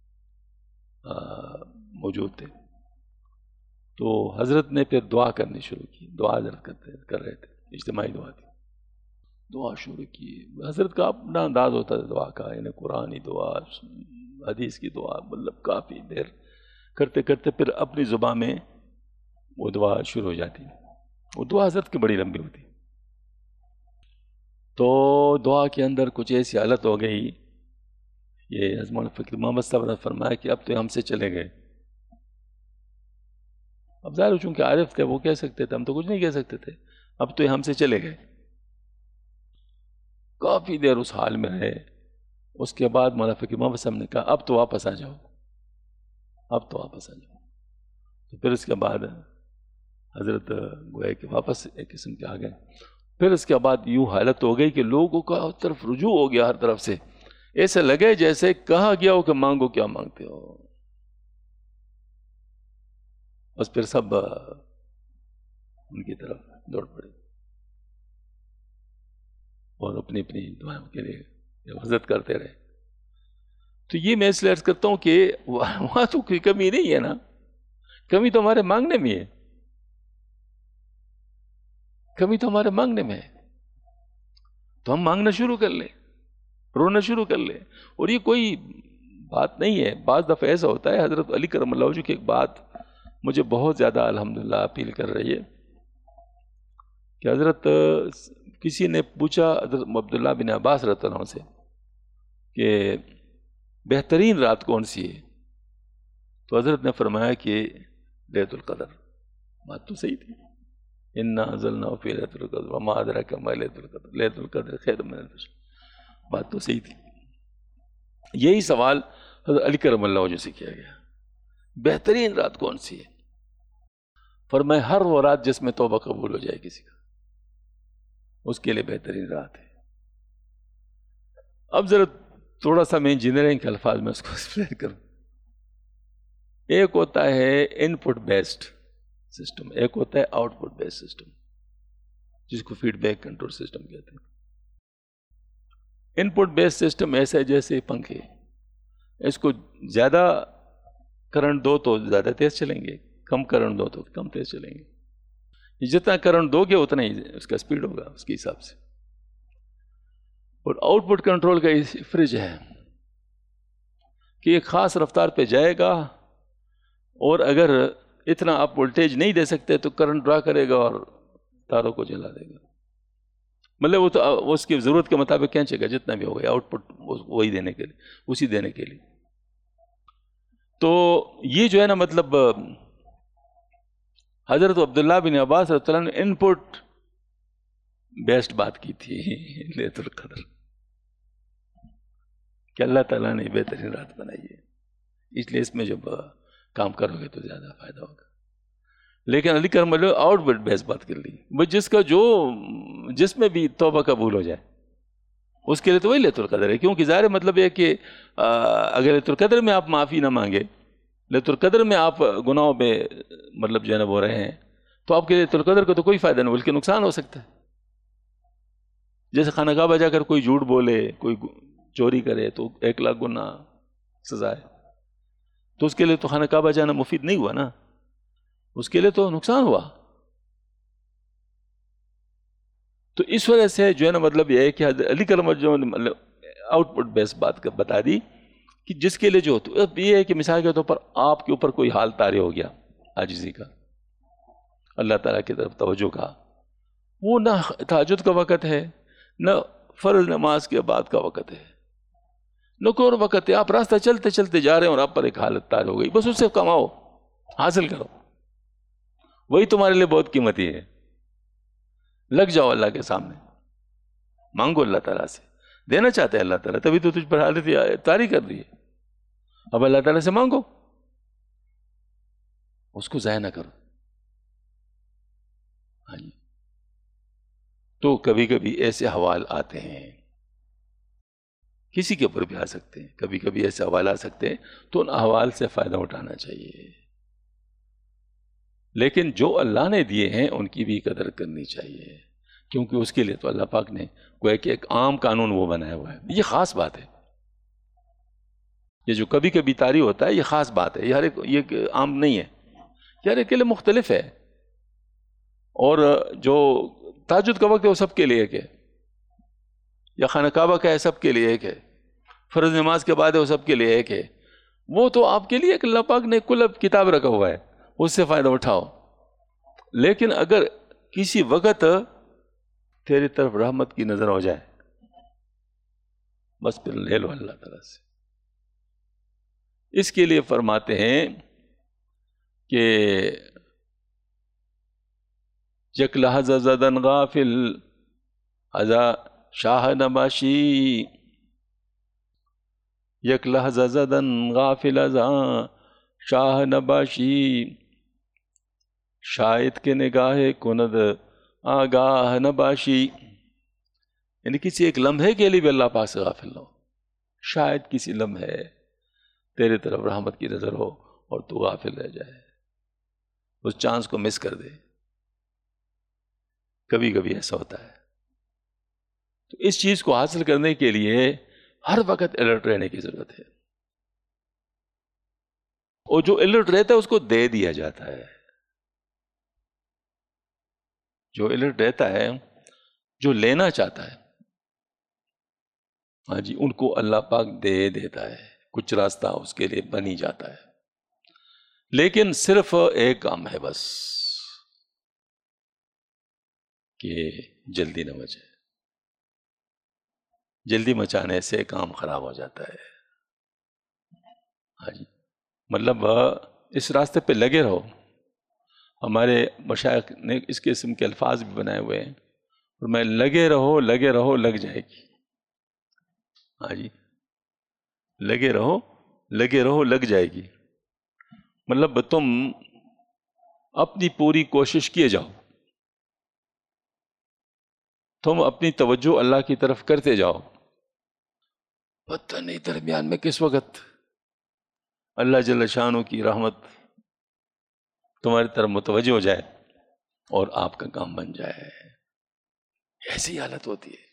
موجود تھے. تو حضرت نے پھر دعا کرنی شروع کی، دعا حضرت کر رہے تھے، اجتماعی دعا تھی. دعا شروع کی، حضرت کا اپنا انداز ہوتا ہے دعا کا، یعنی قرآنی دعا، حدیث کی دعا، مطلب کافی دیر کرتے کرتے پھر اپنی زبان میں وہ دعا شروع ہو جاتی. وہ دعا حضرت کی بڑی لمبی ہوتی. تو دعا کے اندر کچھ ایسی حالت ہو گئی، یہ حضرت فقیر محمد صاحب نے فرمایا کہ اب تو ہم سے چلے گئے. اب ظاہر چونکہ عارف تھے وہ کہہ سکتے تھے، ہم تو کچھ نہیں کہہ سکتے تھے. اب تو ہم سے چلے گئے. کافی دیر اس حال میں رہے. اس کے بعد مولانا فقیر محمد صاحب نے کہا اب تو واپس آ جاؤ، اب تو واپس آ جاؤ. تو پھر اس کے بعد حضرت گویا کہ واپس ایک قسم کے آ گئے. پھر اس کے بعد یوں حالت ہو گئی کہ لوگوں کا طرف رجوع ہو گیا، ہر طرف سے ایسے لگے جیسے کہا گیا ہو کہ مانگو کیا مانگتے ہو. بس پھر سب ان کی طرف دوڑ پڑے اور اپنی اپنی دعاؤں کے لیے حضرت کرتے رہے. تو یہ میں اس لیے عرض کرتا ہوں کہ وہاں تو کوئی کمی نہیں ہے نا، کمی تو ہمارے مانگنے میں ہے، کمی تو ہمارے مانگنے میں ہے. تو ہم مانگنا شروع کر لیں، رونا شروع کر لیں. اور یہ کوئی بات نہیں ہے. بعض دفعہ ایسا ہوتا ہے، حضرت علی کرم اللہ وجہ کی ایک بات مجھے بہت زیادہ الحمدللہ اپیل کر رہی ہے کہ حضرت کسی نے پوچھا حضرت عبداللہ بن عباس رضی اللہ عنہ سے کہ بہترین رات کون سی ہے؟ تو حضرت نے فرمایا کہ لیلۃ القدر. بات تو صحیح تھی، انا انزلناہ فی لیلۃ القدر وما ادراک ما لیلۃ القدر لیلۃ القدر خیر من الف شہر. بات تو صحیح تھی. یہی سوال حضرت علی کرم اللہ وجہ سے کیا گیا، بہترین رات کون سی ہے؟ فرمایا ہر وہ رات جس میں توبہ قبول ہو جائے کسی کا، اس کے لیے بہترین رات ہے. اب ذرا تھوڑا سا میں انجینئرنگ کے الفاظ میں اس کو ایکسپلین کروں. ایک ہوتا ہے ان پٹ بیسڈ سسٹم، ایک ہوتا ہے آؤٹ پٹ بیسڈ سسٹم، جس کو فیڈ بیک کنٹرول سسٹم کہتے ہیں. ان پٹ بیسڈ سسٹم ایسا ہے جیسے پنکھے، اس کو زیادہ کرنٹ دو تو زیادہ تیز چلیں گے، کم کرنٹ دو تو کم تیز چلیں گے. جتنا کرنٹ دو گے اتنا ہی اس کا سپیڈ ہوگا اس کے حساب سے. اور آؤٹ پٹ کنٹرول کا فریج ہے کہ ایک خاص رفتار پہ جائے گا اور اگر اتنا آپ وولٹیج نہیں دے سکتے تو کرنٹ ڈرا کرے گا اور تاروں کو جلا دے گا. مطلب وہ تو اس کی ضرورت کے مطابق کھینچے گا، جتنا بھی ہوگا آؤٹ پٹ وہی دینے کے لیے، اسی دینے کے لیے. تو یہ جو ہے نا مطلب حضرت عبداللہ بن عباس رضی اللہ عنہ نے ان پٹ بیسٹ بات کی تھی لیلۃ القدر کہ اللہ تعالیٰ نے بہترین رات بنائی ہے، اس لیے اس میں جب کام کرو گے تو زیادہ فائدہ ہوگا. لیکن علی کرم اللہ آؤٹ بٹ بیسٹ بات کر لی، وہ جس میں بھی توبہ قبول ہو جائے اس کے لیے تو وہی لیلۃ القدر ہے. کیونکہ ظاہر مطلب یہ کہ اگر لیلۃ القدر میں آپ معافی نہ مانگے، لیلۃ القدر میں آپ گناہوں پہ مطلب جو ہے نا وہ رہے ہیں، تو آپ کے لیلۃ القدر کو تو کوئی فائدہ نہیں بلکہ نقصان ہو سکتا ہے. جیسے خانہ کعبہ جا کر کوئی جھوٹ بولے، کوئی چوری کرے تو 1,00,000 گنا سزا ہے، تو اس کے لیے تو خانہ کعبہ جانا مفید نہیں ہوا نا، اس کے لیے تو نقصان ہوا. تو اس وجہ سے جو ہے نا مطلب یہ ہے کہ حضرت علی کرم جو مطلب آؤٹ پٹ بیس بات بتا دی کہ جس کے لیے جو اب یہ ہے کہ مثال کے طور پر آپ کے اوپر کوئی حال طاری ہو گیا عاجزی کا، اللہ تعالیٰ کی طرف توجہ کا، وہ نہ تہجد کا وقت ہے، نہ فرض نماز کے بعد کا وقت ہے، نہ کوئی اور وقت ہے، آپ راستہ چلتے چلتے جا رہے ہیں اور آپ پر ایک حالت طاری ہو گئی، بس اس سے کماؤ، حاصل کرو، وہی تمہارے لیے بہت قیمتی ہے. لگ جاؤ اللہ کے سامنے، مانگو اللہ تعالیٰ سے، دینا چاہتے ہیں اللہ تعالیٰ، تبھی تو تجھ پر حالت طاری کر دی ہے. اب اللہ تعالیٰ سے مانگو، اس کو ضائع نہ کرو. ہاں جی. تو کبھی کبھی ایسے حوال آتے ہیں، کسی کے اوپر بھی آ سکتے ہیں، کبھی کبھی ایسے حوال آ سکتے ہیں، تو ان احوال سے فائدہ اٹھانا چاہیے. لیکن جو اللہ نے دیے ہیں ان کی بھی قدر کرنی چاہیے، کیونکہ اس کے لیے تو اللہ پاک نے کوئی کہ ایک عام قانون وہ بنایا ہوا ہے. یہ خاص بات ہے، یہ جو کبھی کبھی طاری ہوتا ہے یہ خاص بات ہے، یہ ہر ایک یہ عام نہیں ہے، یہ ہر ایک کے لیے مختلف ہے. اور جو تہجد کا وقت ہے وہ سب کے لیے ایک ہے، یا خانہ کعبہ کا ہے سب کے لیے ایک ہے، فرض نماز کے بعد ہے وہ سب کے لیے ایک ہے. وہ تو آپ کے لیے ایک اللہ پاک نے کل کتاب رکھا ہوا ہے، اس سے فائدہ اٹھاؤ. لیکن اگر کسی وقت تیری طرف رحمت کی نظر ہو جائے بس پھر لے لو اللہ تعالیٰ سے. اس کے لیے فرماتے ہیں کہ یک لحظہ زدن غافل ازا شاہ نباشی، یک لحظہ زدن غافل ازا شاہ نباشی، شاید کے نگاہ کند آگاہ نباشی. یعنی کسی ایک لمحے کے لیے بھی اللہ پاک سے غافل نہ ہو، شاید کسی لمحے تیرے طرف رحمت کی نظر ہو اور تو غافل رہ جائے، اس چانس کو مس کر دے. کبھی کبھی ایسا ہوتا ہے. تو اس چیز کو حاصل کرنے کے لیے ہر وقت الرٹ رہنے کی ضرورت ہے، اور جو الرٹ رہتا ہے اس کو دے دیا جاتا ہے. جو الرٹ رہتا ہے، جو لینا چاہتا ہے، ہاں جی، ان کو اللہ پاک دے دیتا ہے، کچھ راستہ اس کے لیے بن ہی جاتا ہے. لیکن صرف ایک کام ہے بس کہ جلدی نہ مچے، جلدی مچانے سے کام خراب ہو جاتا ہے. ہاں جی، مطلب اس راستے پہ لگے رہو. ہمارے مشائخ نے اس قسم کے الفاظ بھی بنائے ہوئے ہیں، اور میں لگے رہو لگے رہو لگ جائے گی. ہاں جی، لگے رہو لگ جائے گی. مطلب تم اپنی پوری کوشش کیے جاؤ، تم اپنی توجہ اللہ کی طرف کرتے جاؤ. پتہ نہیں درمیان میں کس وقت اللہ جل شانہ کی رحمت تمہاری طرف متوجہ ہو جائے اور آپ کا کام بن جائے. ایسی حالت ہوتی ہے.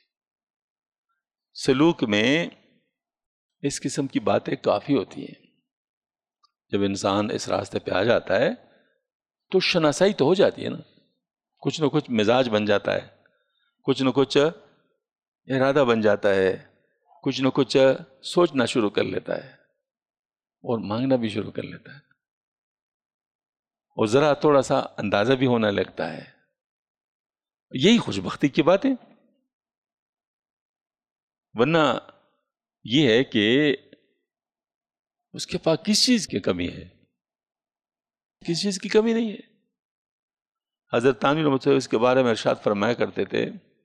سلوک میں اس قسم کی باتیں کافی ہوتی ہیں. جب انسان اس راستے پہ آ جاتا ہے تو شناسائی تو ہو جاتی ہے نا، کچھ نہ کچھ مزاج بن جاتا ہے، کچھ نہ کچھ ارادہ بن جاتا ہے، کچھ نہ کچھ سوچنا شروع کر لیتا ہے اور مانگنا بھی شروع کر لیتا ہے، اور ذرا تھوڑا سا اندازہ بھی ہونے لگتا ہے. یہی خوش بختی کی بات ہے. ورنہ یہ ہے کہ اس کے پاس کس چیز کی کمی ہے؟ کس چیز کی کمی نہیں ہے. حضرت تھانوی رحمۃ اللہ اس کے بارے میں ارشاد فرمایا کرتے تھے،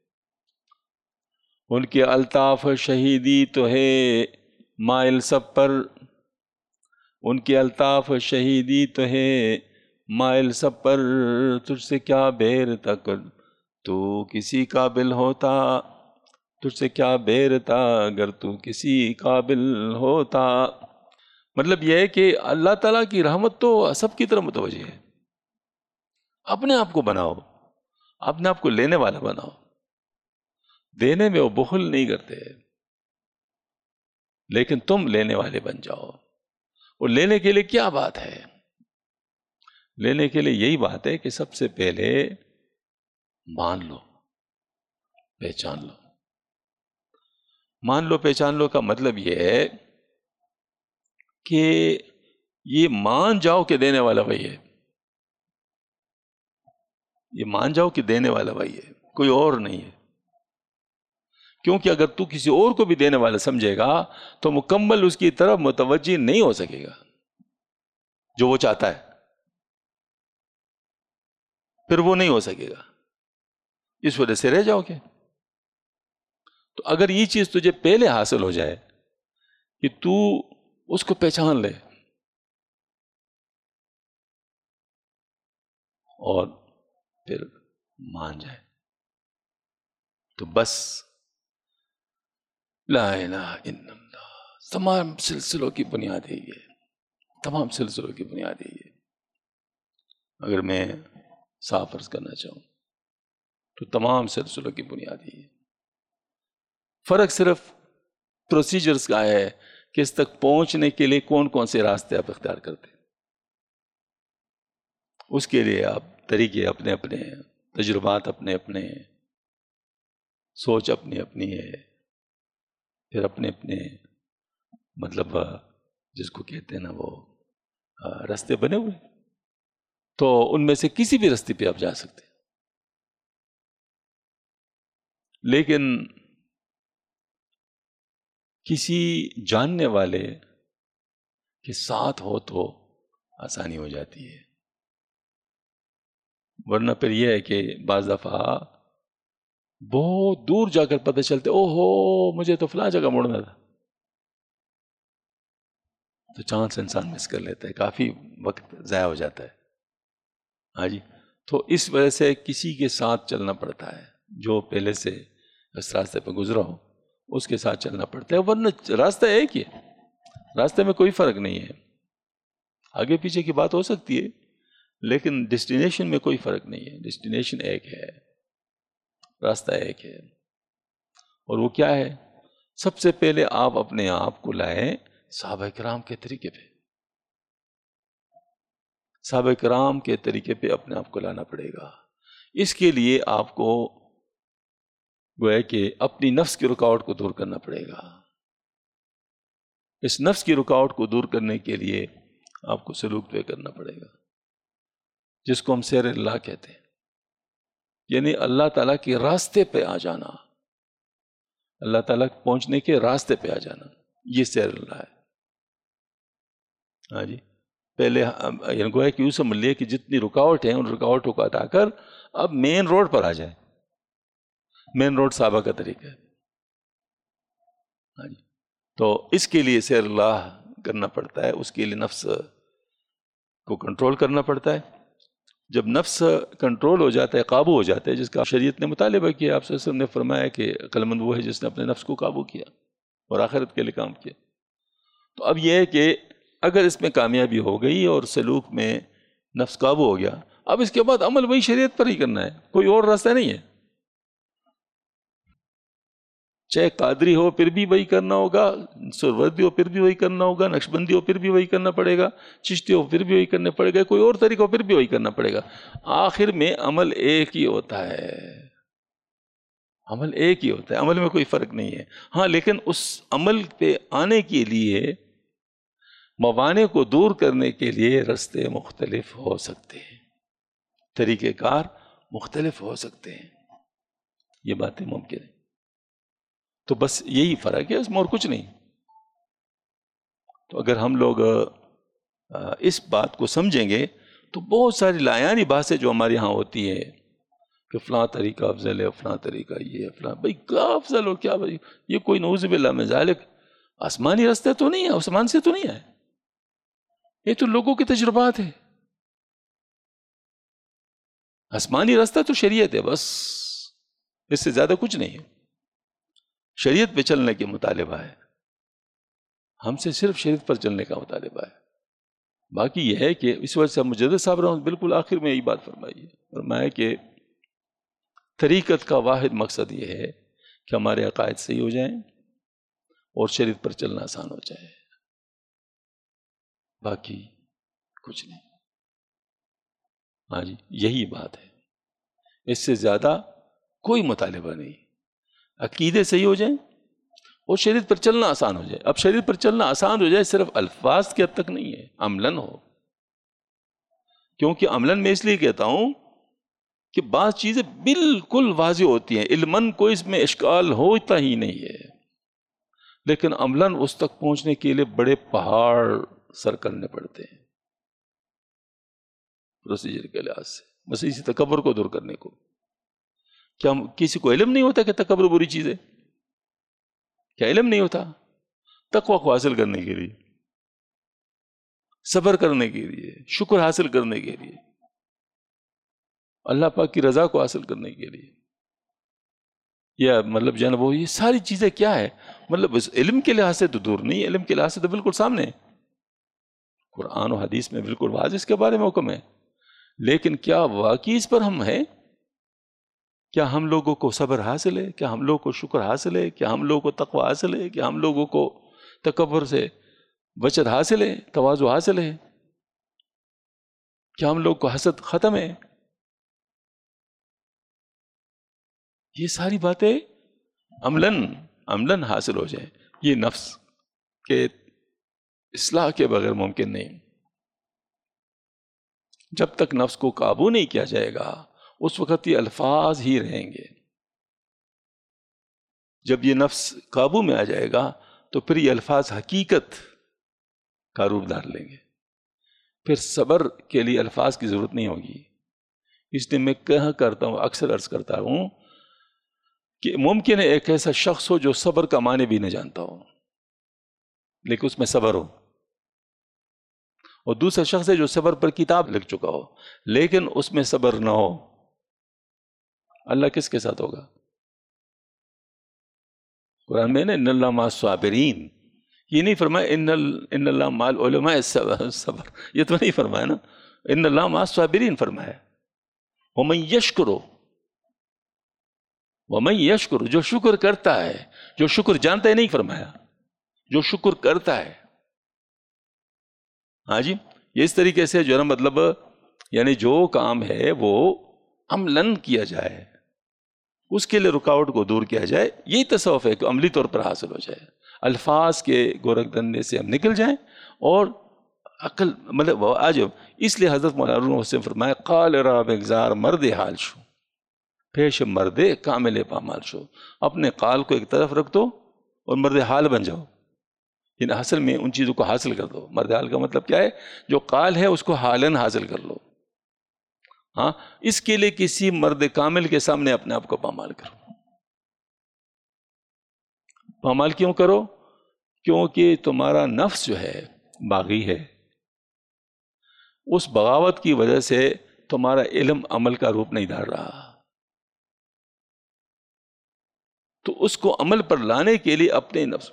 ان کے الطاف شہیدی تو ہے مائل سب پر، ان کے الطاف شہیدی تو ہے مائل سب پر، تجھ سے کیا بیر تک تو کسی قابل ہوتا، تجھ سے کیا بیر تھا اگر تو کسی قابل ہوتا. مطلب یہ ہے کہ اللہ تعالیٰ کی رحمت تو سب کی طرف متوجہ ہے. اپنے آپ کو بناؤ، اپنے آپ کو لینے والا بناؤ. دینے میں وہ بخل نہیں کرتے، لیکن تم لینے والے بن جاؤ. اور لینے کے لیے کیا بات ہے؟ لینے کے لیے یہی بات ہے کہ سب سے پہلے مان لو، پہچان لو. مان لو پہچان لو کا مطلب یہ ہے کہ یہ مان جاؤ کہ دینے والا وہی ہے. یہ مان جاؤ کہ دینے والا وہی ہے، کوئی اور نہیں ہے. کیونکہ اگر تو کسی اور کو بھی دینے والا سمجھے گا تو مکمل اس کی طرف متوجہ نہیں ہو سکے گا جو وہ چاہتا ہے، پھر وہ نہیں ہو سکے گا. اس وجہ سے رہ جاؤ گے. تو اگر یہ چیز تجھے پہلے حاصل ہو جائے کہ تو اس کو پہچان لے اور پھر مان جائے، تو بس لا الہ الا اللہ. تمام سلسلوں کی بنیاد ہے یہ، تمام سلسلوں کی بنیاد ہے یہ. اگر میں صاف عرض کرنا چاہوں تو تمام سلسلوں کی بنیاد ہے یہ. فرق صرف پروسیجرز کا ہے کہ اس تک پہنچنے کے لیے کون کون سے راستے آپ اختیار کرتے ہیں. اس کے لیے آپ طریقے اپنے اپنے ہیں، تجربات اپنے اپنے ہیں، سوچ اپنی اپنی ہے، پھر اپنے اپنے مطلب جس کو کہتے ہیں نا وہ راستے بنے ہوئے. تو ان میں سے کسی بھی راستے پہ آپ جا سکتے ہیں. لیکن کسی جاننے والے کے ساتھ ہو تو آسانی ہو جاتی ہے. ورنہ پھر یہ ہے کہ بعض دفعہ بہت دور جا کر پتہ چلتے او ہو مجھے تو فلاں جگہ مڑنا تھا، تو چانس انسان مس کر لیتا ہے، کافی وقت ضائع ہو جاتا ہے. ہاں جی. تو اس وجہ سے کسی کے ساتھ چلنا پڑتا ہے، جو پہلے سے اس راستے پہ گزرا ہو اس کے ساتھ چلنا پڑتا ہے. ورنہ راستہ ایک ہی ہے، راستے میں کوئی فرق نہیں ہے. آگے پیچھے کی بات ہو سکتی ہے لیکن ڈیسٹینیشن میں کوئی فرق نہیں ہے. ڈیسٹینیشن ایک ہے، راستہ ایک ہے. اور وہ کیا ہے؟ سب سے پہلے آپ اپنے آپ کو لائیں صحابہ کرام کے طریقے پہ. صحابہ کرام کے طریقے پہ اپنے آپ کو لانا پڑے گا. اس کے لیے آپ کو گویا کہ اپنی نفس کی رکاوٹ کو دور کرنا پڑے گا. اس نفس کی رکاوٹ کو دور کرنے کے لیے آپ کو سلوک طے کرنا پڑے گا، جس کو ہم سیر اللہ کہتے ہیں. یعنی اللہ تعالیٰ کے راستے پہ آ جانا، اللہ تعالیٰ پہنچنے کے راستے پہ آ جانا، یہ سیر اللہ ہے. ہاں جی. پہلے یعنی گویا کہ یوں سمجھ لیے کہ جتنی رکاوٹ ہیں ان رکاوٹوں کو ہٹا کر اب مین روڈ پر آ جائے. مین روڈ صحابہ کا طریقہ ہے. ہاں جی. تو اس کے لیے سیر اللہ کرنا پڑتا ہے، اس کے لیے نفس کو کنٹرول کرنا پڑتا ہے. جب نفس کنٹرول ہو جاتا ہے، قابو ہو جاتا ہے، جس کا شریعت نے مطالبہ کیا، آپ صلی اللہ علیہ وسلم نے فرمایا کہ عقلمند وہ ہے جس نے اپنے نفس کو قابو کیا اور آخرت کے لیے کام کیا. تو اب یہ ہے کہ اگر اس میں کامیابی ہو گئی اور سلوک میں نفس قابو ہو گیا، اب اس کے بعد عمل وہی شریعت پر ہی کرنا ہے، کوئی اور راستہ نہیں ہے. چاہے قادری ہو پھر بھی وہی کرنا ہوگا، سروردی ہو پھر بھی وہی کرنا ہوگا، نقشبندی ہو پھر بھی وہی کرنا پڑے گا، چشتی ہو پھر بھی وہی کرنا پڑے گا، کوئی اور طریقہ ہو پھر بھی وہی کرنا پڑے گا. آخر میں عمل ایک ہی ہوتا ہے. عمل ایک ہی ہوتا ہے، عمل میں کوئی فرق نہیں ہے. ہاں لیکن اس عمل پہ آنے کے لیے موانع کو دور کرنے کے لیے راستے مختلف ہو سکتے ہیں، طریقہ کار مختلف ہو سکتے ہیں. یہ باتیں ممکن ہیں. تو بس یہی فرق ہے، اس میں اور کچھ نہیں. تو اگر ہم لوگ اس بات کو سمجھیں گے تو بہت ساری لایانی باتیں جو ہمارے ہاں ہوتی ہیں کہ فلاں طریقہ افضل ہے، فلاں طریقہ یہ ہے، فلاں، بھائی کیا افضل اور کیا بھائی، یہ کوئی نعوذ باللہ من ذالک آسمانی راستے تو نہیں ہے، آسمان سے تو نہیں ہے، یہ تو لوگوں کے تجربات ہیں. آسمانی راستہ تو شریعت ہے، بس اس سے زیادہ کچھ نہیں ہے. شریعت پہ چلنے کے مطالبہ ہے، ہم سے صرف شریعت پر چلنے کا مطالبہ ہے. باقی یہ ہے کہ اس وجہ سے مجدد صاحب رحمۃ بالکل آخر میں یہی بات فرمائی ہے، فرمایا کہ طریقت کا واحد مقصد یہ ہے کہ ہمارے عقائد صحیح ہو جائیں اور شریعت پر چلنا آسان ہو جائے، باقی کچھ نہیں. ہاں جی، یہی بات ہے، اس سے زیادہ کوئی مطالبہ نہیں. عقیدے صحیح ہو جائیں اور شریعت پر چلنا آسان ہو جائے. اب شریعت پر چلنا آسان ہو جائے صرف الفاظ کے حد تک نہیں ہے، عملاً ہو. کیونکہ عملاً میں اس لیے کہتا ہوں کہ بعض چیزیں بالکل واضح ہوتی ہیں، علماً کوئی اس میں اشکال ہوتا ہی نہیں ہے، لیکن عملاً اس تک پہنچنے کے لیے بڑے پہاڑ سر کرنے پڑتے ہیں پروسیجر کے لحاظ سے. بس اسی تکبر کو دور کرنے کو. کیا کسی کو علم نہیں ہوتا کہ تکبر بری چیز ہے؟ کیا علم نہیں ہوتا؟ تقوی کو حاصل کرنے کے لیے، صبر کرنے کے لیے، شکر حاصل کرنے کے لیے، اللہ پاک کی رضا کو حاصل کرنے کے لیے، یا مطلب جو ہے نا وہ یہ ساری چیزیں کیا ہے، مطلب اس علم کے لحاظ سے تو دور نہیں، علم کے لحاظ سے تو بالکل سامنے ہے. قرآن و حدیث میں بالکل واضح اس کے بارے میں حکم ہے. لیکن کیا واقعی اس پر ہم ہیں؟ کیا ہم لوگوں کو صبر حاصل ہے؟ کیا ہم لوگوں کو شکر حاصل ہے؟ کیا ہم لوگوں کو تقوی حاصل ہے؟ کیا ہم لوگوں کو تکبر سے بچت حاصل ہے، تواضع حاصل ہے؟ کیا ہم لوگ کو حسد ختم ہے؟ یہ ساری باتیں عملاً حاصل ہو جائیں. یہ نفس کے اصلاح کے بغیر ممکن نہیں. جب تک نفس کو قابو نہیں کیا جائے گا اس وقت یہ الفاظ ہی رہیں گے. جب یہ نفس قابو میں آ جائے گا تو پھر یہ الفاظ حقیقت کا روپ دھار لیں گے. پھر صبر کے لیے الفاظ کی ضرورت نہیں ہوگی. اس لیے میں کرتا ہوں، اکثر عرض کرتا ہوں کہ ممکن ہے ایک ایسا شخص ہو جو صبر کا معنی بھی نہ جانتا ہو لیکن اس میں صبر ہو، اور دوسرا شخص ہے جو صبر پر کتاب لکھ چکا ہو لیکن اس میں صبر نہ ہو. اللہ کس کے ساتھ ہوگا؟ قرآن میں ان اللہ مع الصابرین، یہ نہیں فرمایا ان اللہ مع العلماء صبر، یہ تو نہیں فرمایا نا. ان اللہ مع الصابرین فرمایا. ومن یشکر جو شکر کرتا ہے، جو شکر جانتا ہے نہیں فرمایا، جو شکر کرتا ہے. ہاں جی، یہ اس طریقے سے جو ہے نا مطلب یعنی جو کام ہے وہ عملاً کیا جائے، اس کے لیے رکاوٹ کو دور کیا جائے. یہی تصوف ہے کہ عملی طور پر حاصل ہو جائے. الفاظ کے گورکھ دھندے سے ہم نکل جائیں اور عقل مطلب آج. اس لیے حضرت مولانا حسین فرمایا قال را بگزار مرد حال شو پیش مرد کامل پامال شو. اپنے قال کو ایک طرف رکھ دو اور مرد حال بن جاؤ، یعنی اصل میں ان چیزوں کو حاصل کر دو. مرد حال کا مطلب کیا ہے؟ جو قال ہے اس کو حالاً حاصل کر لو. ہاں، اس کے لیے کسی مرد کامل کے سامنے اپنے آپ کو پامال کرو. پامال کیوں کرو؟ کیونکہ تمہارا نفس جو ہے باغی ہے، اس بغاوت کی وجہ سے تمہارا علم عمل کا روپ نہیں دھار رہا. تو اس کو عمل پر لانے کے لیے اپنے نفس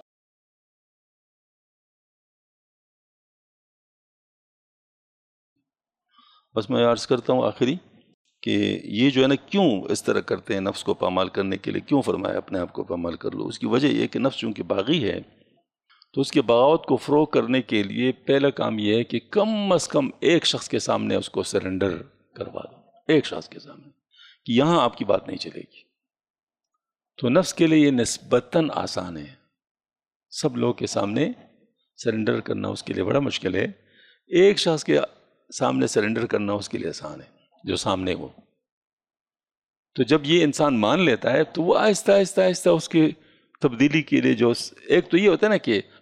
بس میں عرض کرتا ہوں آخری کہ یہ جو ہے نا کیوں اس طرح کرتے ہیں، نفس کو پامال کرنے کے لیے کیوں فرمایا اپنے آپ کو پامال کر لو. اس کی وجہ یہ کہ نفس چونکہ باغی ہے تو اس کے بغاوت کو فروغ کرنے کے لیے پہلا کام یہ ہے کہ کم از کم ایک شخص کے سامنے اس کو سرنڈر کروا دو. ایک شخص کے سامنے کہ یہاں آپ کی بات نہیں چلے گی. تو نفس کے لیے یہ نسبتاً آسان ہے. سب لوگ کے سامنے سرنڈر کرنا اس کے لیے بڑا مشکل ہے. ایک شخص کے سامنے سرنڈر کرنا اس کے لیے آسان ہے جو سامنے ہو. تو جب یہ انسان مان لیتا ہے تو وہ آہستہ آہستہ آہستہ اس کے تبدیلی کے لیے جو ایک تو یہ ہوتا ہے نا کہ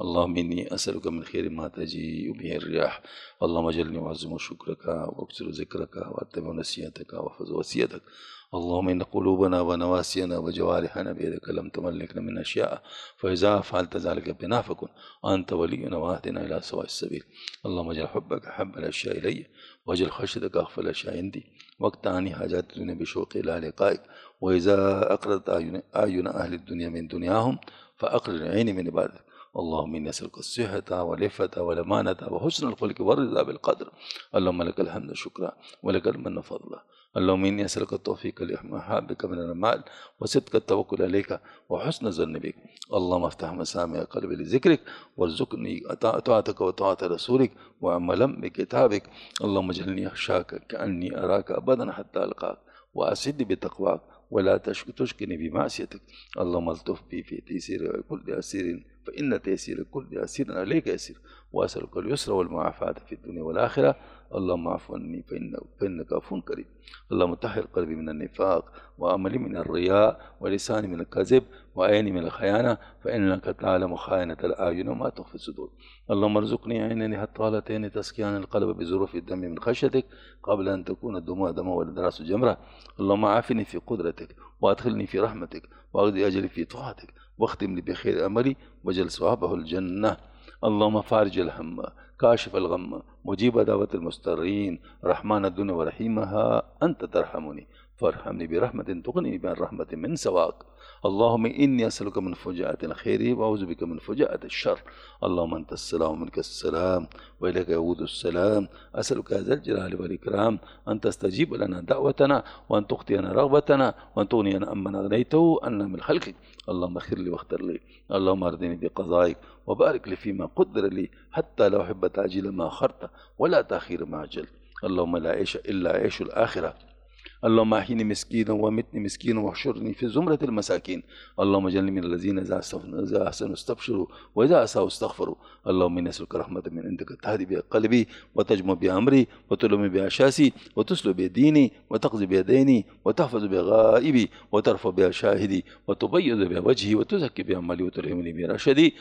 اللهم إني أسألك من خير ما تجيء به الرياح. اللهم اجعلني أعظم شكرك وأكثر ذكرك وأتبع نسيتك وأحفظ وصيتك. اللهم إن قلوبنا ونواسينا وجوارحنا بيدك لم تملكنا من أشياء، فإذا فعلت ذلك بنا فكن أنت ولينا واهدنا إلى سواء السبيل. اللهم اجعل حبك أحب الأشياء إلي، واجعل خشيتك أخفى الأشياء عندي، واقطعني حاجات الدنيا بشوقي إلى لقائك. وإذا أقرضت أعين أهل الدنيا من دنياهم فأقرض عيني من عبادك. اللهم إني أسألك الصحة والعفة والأمانة وحسن الخلق والرضا بالقدر. اللهم لك الحمد شكرا ولك المن فضلا. اللهم إني أسألك التوفيق لمحابك من المال وصدق التوكل عليك وحسن الظن بك. اللهم افتح مسامع قلبي لذكرك وارزقني طاعتك وطاعة رسولك وعملا بكتابك. اللهم اجعلني أخشاك كأني أراك أبدا حتى ألقاك، وأسد بتقواك ولا تشكني بمعصيتك. اللهم الطف بي في تيسير كل أسير، فإن تيسير كل أسير عليك يسير، وأسألك اليسر والمعافاة في الدنيا والآخرة. اللهم اعف عني فإنك عفو كريم. اللهم طهر قلبي من النفاق، وعملي من الرياء، ولساني من الكذب، وعيني من الخيانة، فإنك تعلم خائنة الأعين وما تخفي الصدور. اللهم ارزقني عينين هطالتين تسقيان القلب بظروف الدم من خشيتك قبل أن تكون الدموع دما والدراس جمرة. اللهم عافني في قدرتك، وأدخلني في رحمتك، وأقضي أجلي في طاعتك، واختم لي بخير أملي وجل صوابه الجنة. اللهم فارج الهم، كاشف الغم، مجيب دعوة المضطرين، رحمن الدنيا ورحيمها، أنت ترحمني فارحمني برحمة تغني بين رحمة من سواك. اللهم إني أسألك من فجاءة الخير وأعوذ بك من فجاءة الشر. اللهم أنت السلام ومنك السلام وإليك يعود السلام. أسألك ذا الجلال والإكرام أن تستجيب لنا دعوتنا، وأن تغطينا رغبتنا، وأن تغنينا أمن أغنيته أن من خلقك. اللهم اغفر لي واختر لي. اللهم ارضني بقضائك وبارك لي فيما قدر لي، حتى لو أحب تعجيل ما أخرت ولا تأخير ما أجل. اللهم لا عيش إلا عيش الآخرة. اللهم أحيني مسكينا ومتني مسكينا واحشرني في زمرة المساكين. اللهم اجعلني من الذين إذا أحسنوا استبشروا وإذا أساءوا استغفروا. اللهم إني أسألك رحمة من عندك تهدي بها قلبي وتجمع بها أمري وتلم بها شاسي وتسلو بها ديني وتقضي بها ديني وتحفظ بها غائبي وترفع بها شاهدي وتبيض بها وجهي وتزكي بها عملي وتلهمني بها رشدي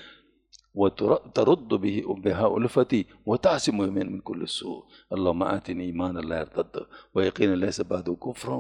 وترد بها ألفتي وتعصم من كل سوء. اللهم آتني إيمانا لا يرتد، ويقينا ليس بعده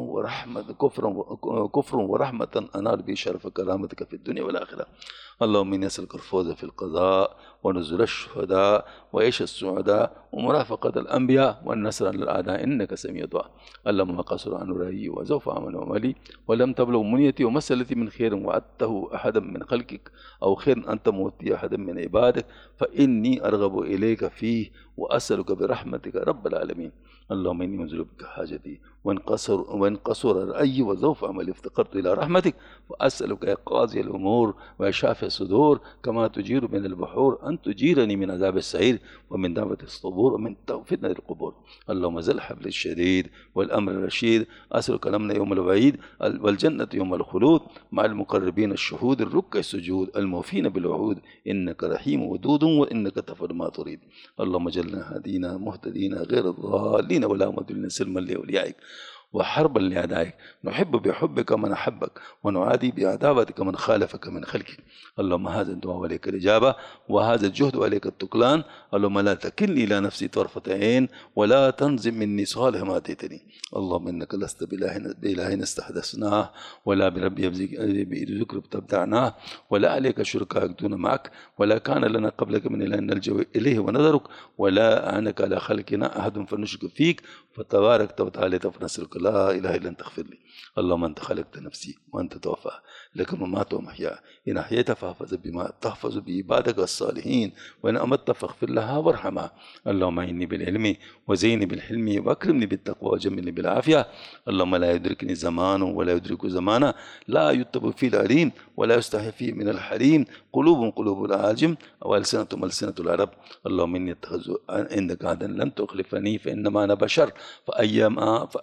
كفر ورحمة أنال به شرف كرامتك في الدنيا والآخرة. اللهم إني أسألك الفوز في القضاء ونزل الشهداء وعيش السعداء ومرافقة الأنبياء والنصر على الأعداء إنك سميع الدعاء. اللهم ما قصر عن رأيي وزوف عمل ومالي ولم تبلغ منيتي ومسألتي من خير وعدته أحدا من خلقك أو خير أنت موتي أحدا من عبادك، فإني أرغب إليك فيه وأسألك برحمتك رب العالمين. اللهم إني منزل بك حاجتي وانقصر رأيي وزوف عملي افتقرت إلى رحمتك، وأسألك يا قاضي الأمور ويا شافي الصدور كما تجير من البحور أن تجيرني من عذاب السعير ومن دعوة الصبور ومن فتنة القبور. اللهم ذا الحبل الشديد والأمر الرشيد، أسألك الأمن يوم الوعيد والجنة يوم الخلود مع المقربين الشهود الركع السجود الموفين بالوعود، إنك رحيم ودود وإنك تفعل ما تريد. اللهم اجعلنا هادينا مهتدين غير الضالين ولا مضلين سلما لأوليائك وحربا لأعدائك، نحب بحبك من أحبك ونعادي بعداوتك من خالفك من خلقك. اللهم هذا الدعاء وعليك الإجابة وهذا الجهد وعليك التكلان. اللهم لا تكلني إلى نفسي طرفة عين ولا تنزم مني صالح ما أتيتني. اللهم إنك لست بإله استحدثناه ولا برب ذكر ابتدعناه ولا عليك شركاء دون معك ولا كان لنا قبلك من إله نلجأ إليه ونذرك ولا أعنك على خلقنا أحد فنشرك فيك فتبارك وتعالى فنسألك لا إله إلا أنت اغفر لي. اللهم أنت خلقت نفسي وأنت توفى لك ممات ومحيا، إن أحييت فاحفظ بما تحفظ بعبادك الصالحين، وإن أمت فاغفر لها وارحمها. اللهم إني بالعلم وزيني بالحلم وأكرمني بالتقوى وجملني بالعافية. اللهم لا يدركني زمان ولا يدرك زمانا، لا يتب فيه العليم ولا يستحي فيه من الحليم، قلوب العاجم وألسنة ألسنة العرب. اللهم إني أتخذ عندك عهدا لن تخلفني فإنما أنا بشر، فأيما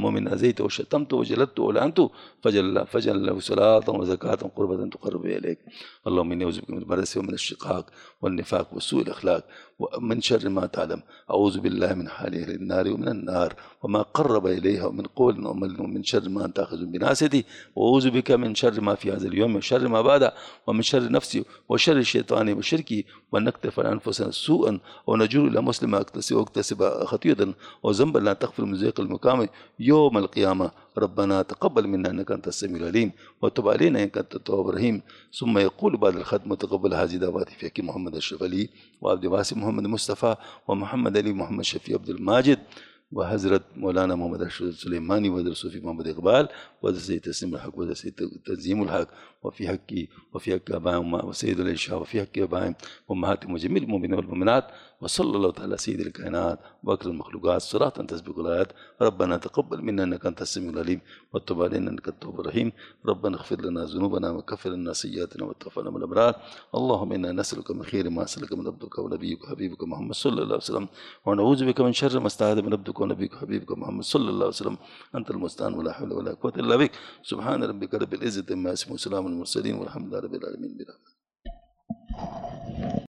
ومن أذيته وشتمته وجلدته ولعنته فجل له صلاة وزكاة قربة تقرب إليك. اللهم إني أعوذ بك من البرس ومن الشقاق والنفاق وسوء الأخلاق ومن شر ما تعلم. أعوذ بالله من حال أهل النار ومن النار وما قرب إليها ومن قول وعمل ومن شر ما تأخذ بناستي. وأعوذ بك من شر ما في هذا اليوم وشر ما بعد ومن شر نفسي وشر الشيطان وشركي وأن نكتف عن أنفسنا سوءا ونجر إلى مسلم أكتسب خطيئة وذنبا لا تغفر من ذيق المقام يوم القيامة. ربنا تقبل منا إنك أنت السميع العليم وتب علينا إنك أنت التواب الرحيم. ثم يقول بعد الختم تقبل هذه دعواتي في حق محمد أشرف علي وعبد الواسع محمد مصطفى ومحمد علي محمد شفيع عبد الماجد وحضرت مولانا محمد أشرف سليماني وحضرت صوفي محمد إقبال وحضرت سيد تسليم الحق وحضرت سيد تنظيم الحق وفي حق أبائهم وسيد الإنشاء وفي حق أبائهم وأمهاتهم وجميع المؤمنين والمؤمنات. وصلى الله تعالى سيد الكائنات وأكرم المخلوقات صلاة تسبق الآيات. ربنا تقبل منا إنك أنت السميع العليم وتب علينا إنك التواب الرحيم. ربنا اغفر لنا ذنوبنا وكفر لنا سيئاتنا وتوفنا من الأبرار. اللهم إنا نسألك من خير ما سألك من عبدك ونبيك وحبيبك محمد صلى الله عليه وسلم ونعوذ بك من شر ما استعاذ من عبدك ونبيك وحبيبك محمد صلى الله عليه وسلم. أنت المستعان ولا حول ولا قوة إلا بك. سبحان ربك رب العزة عما يصفون وسلام على المرسلين والحمد لله رب العالمين.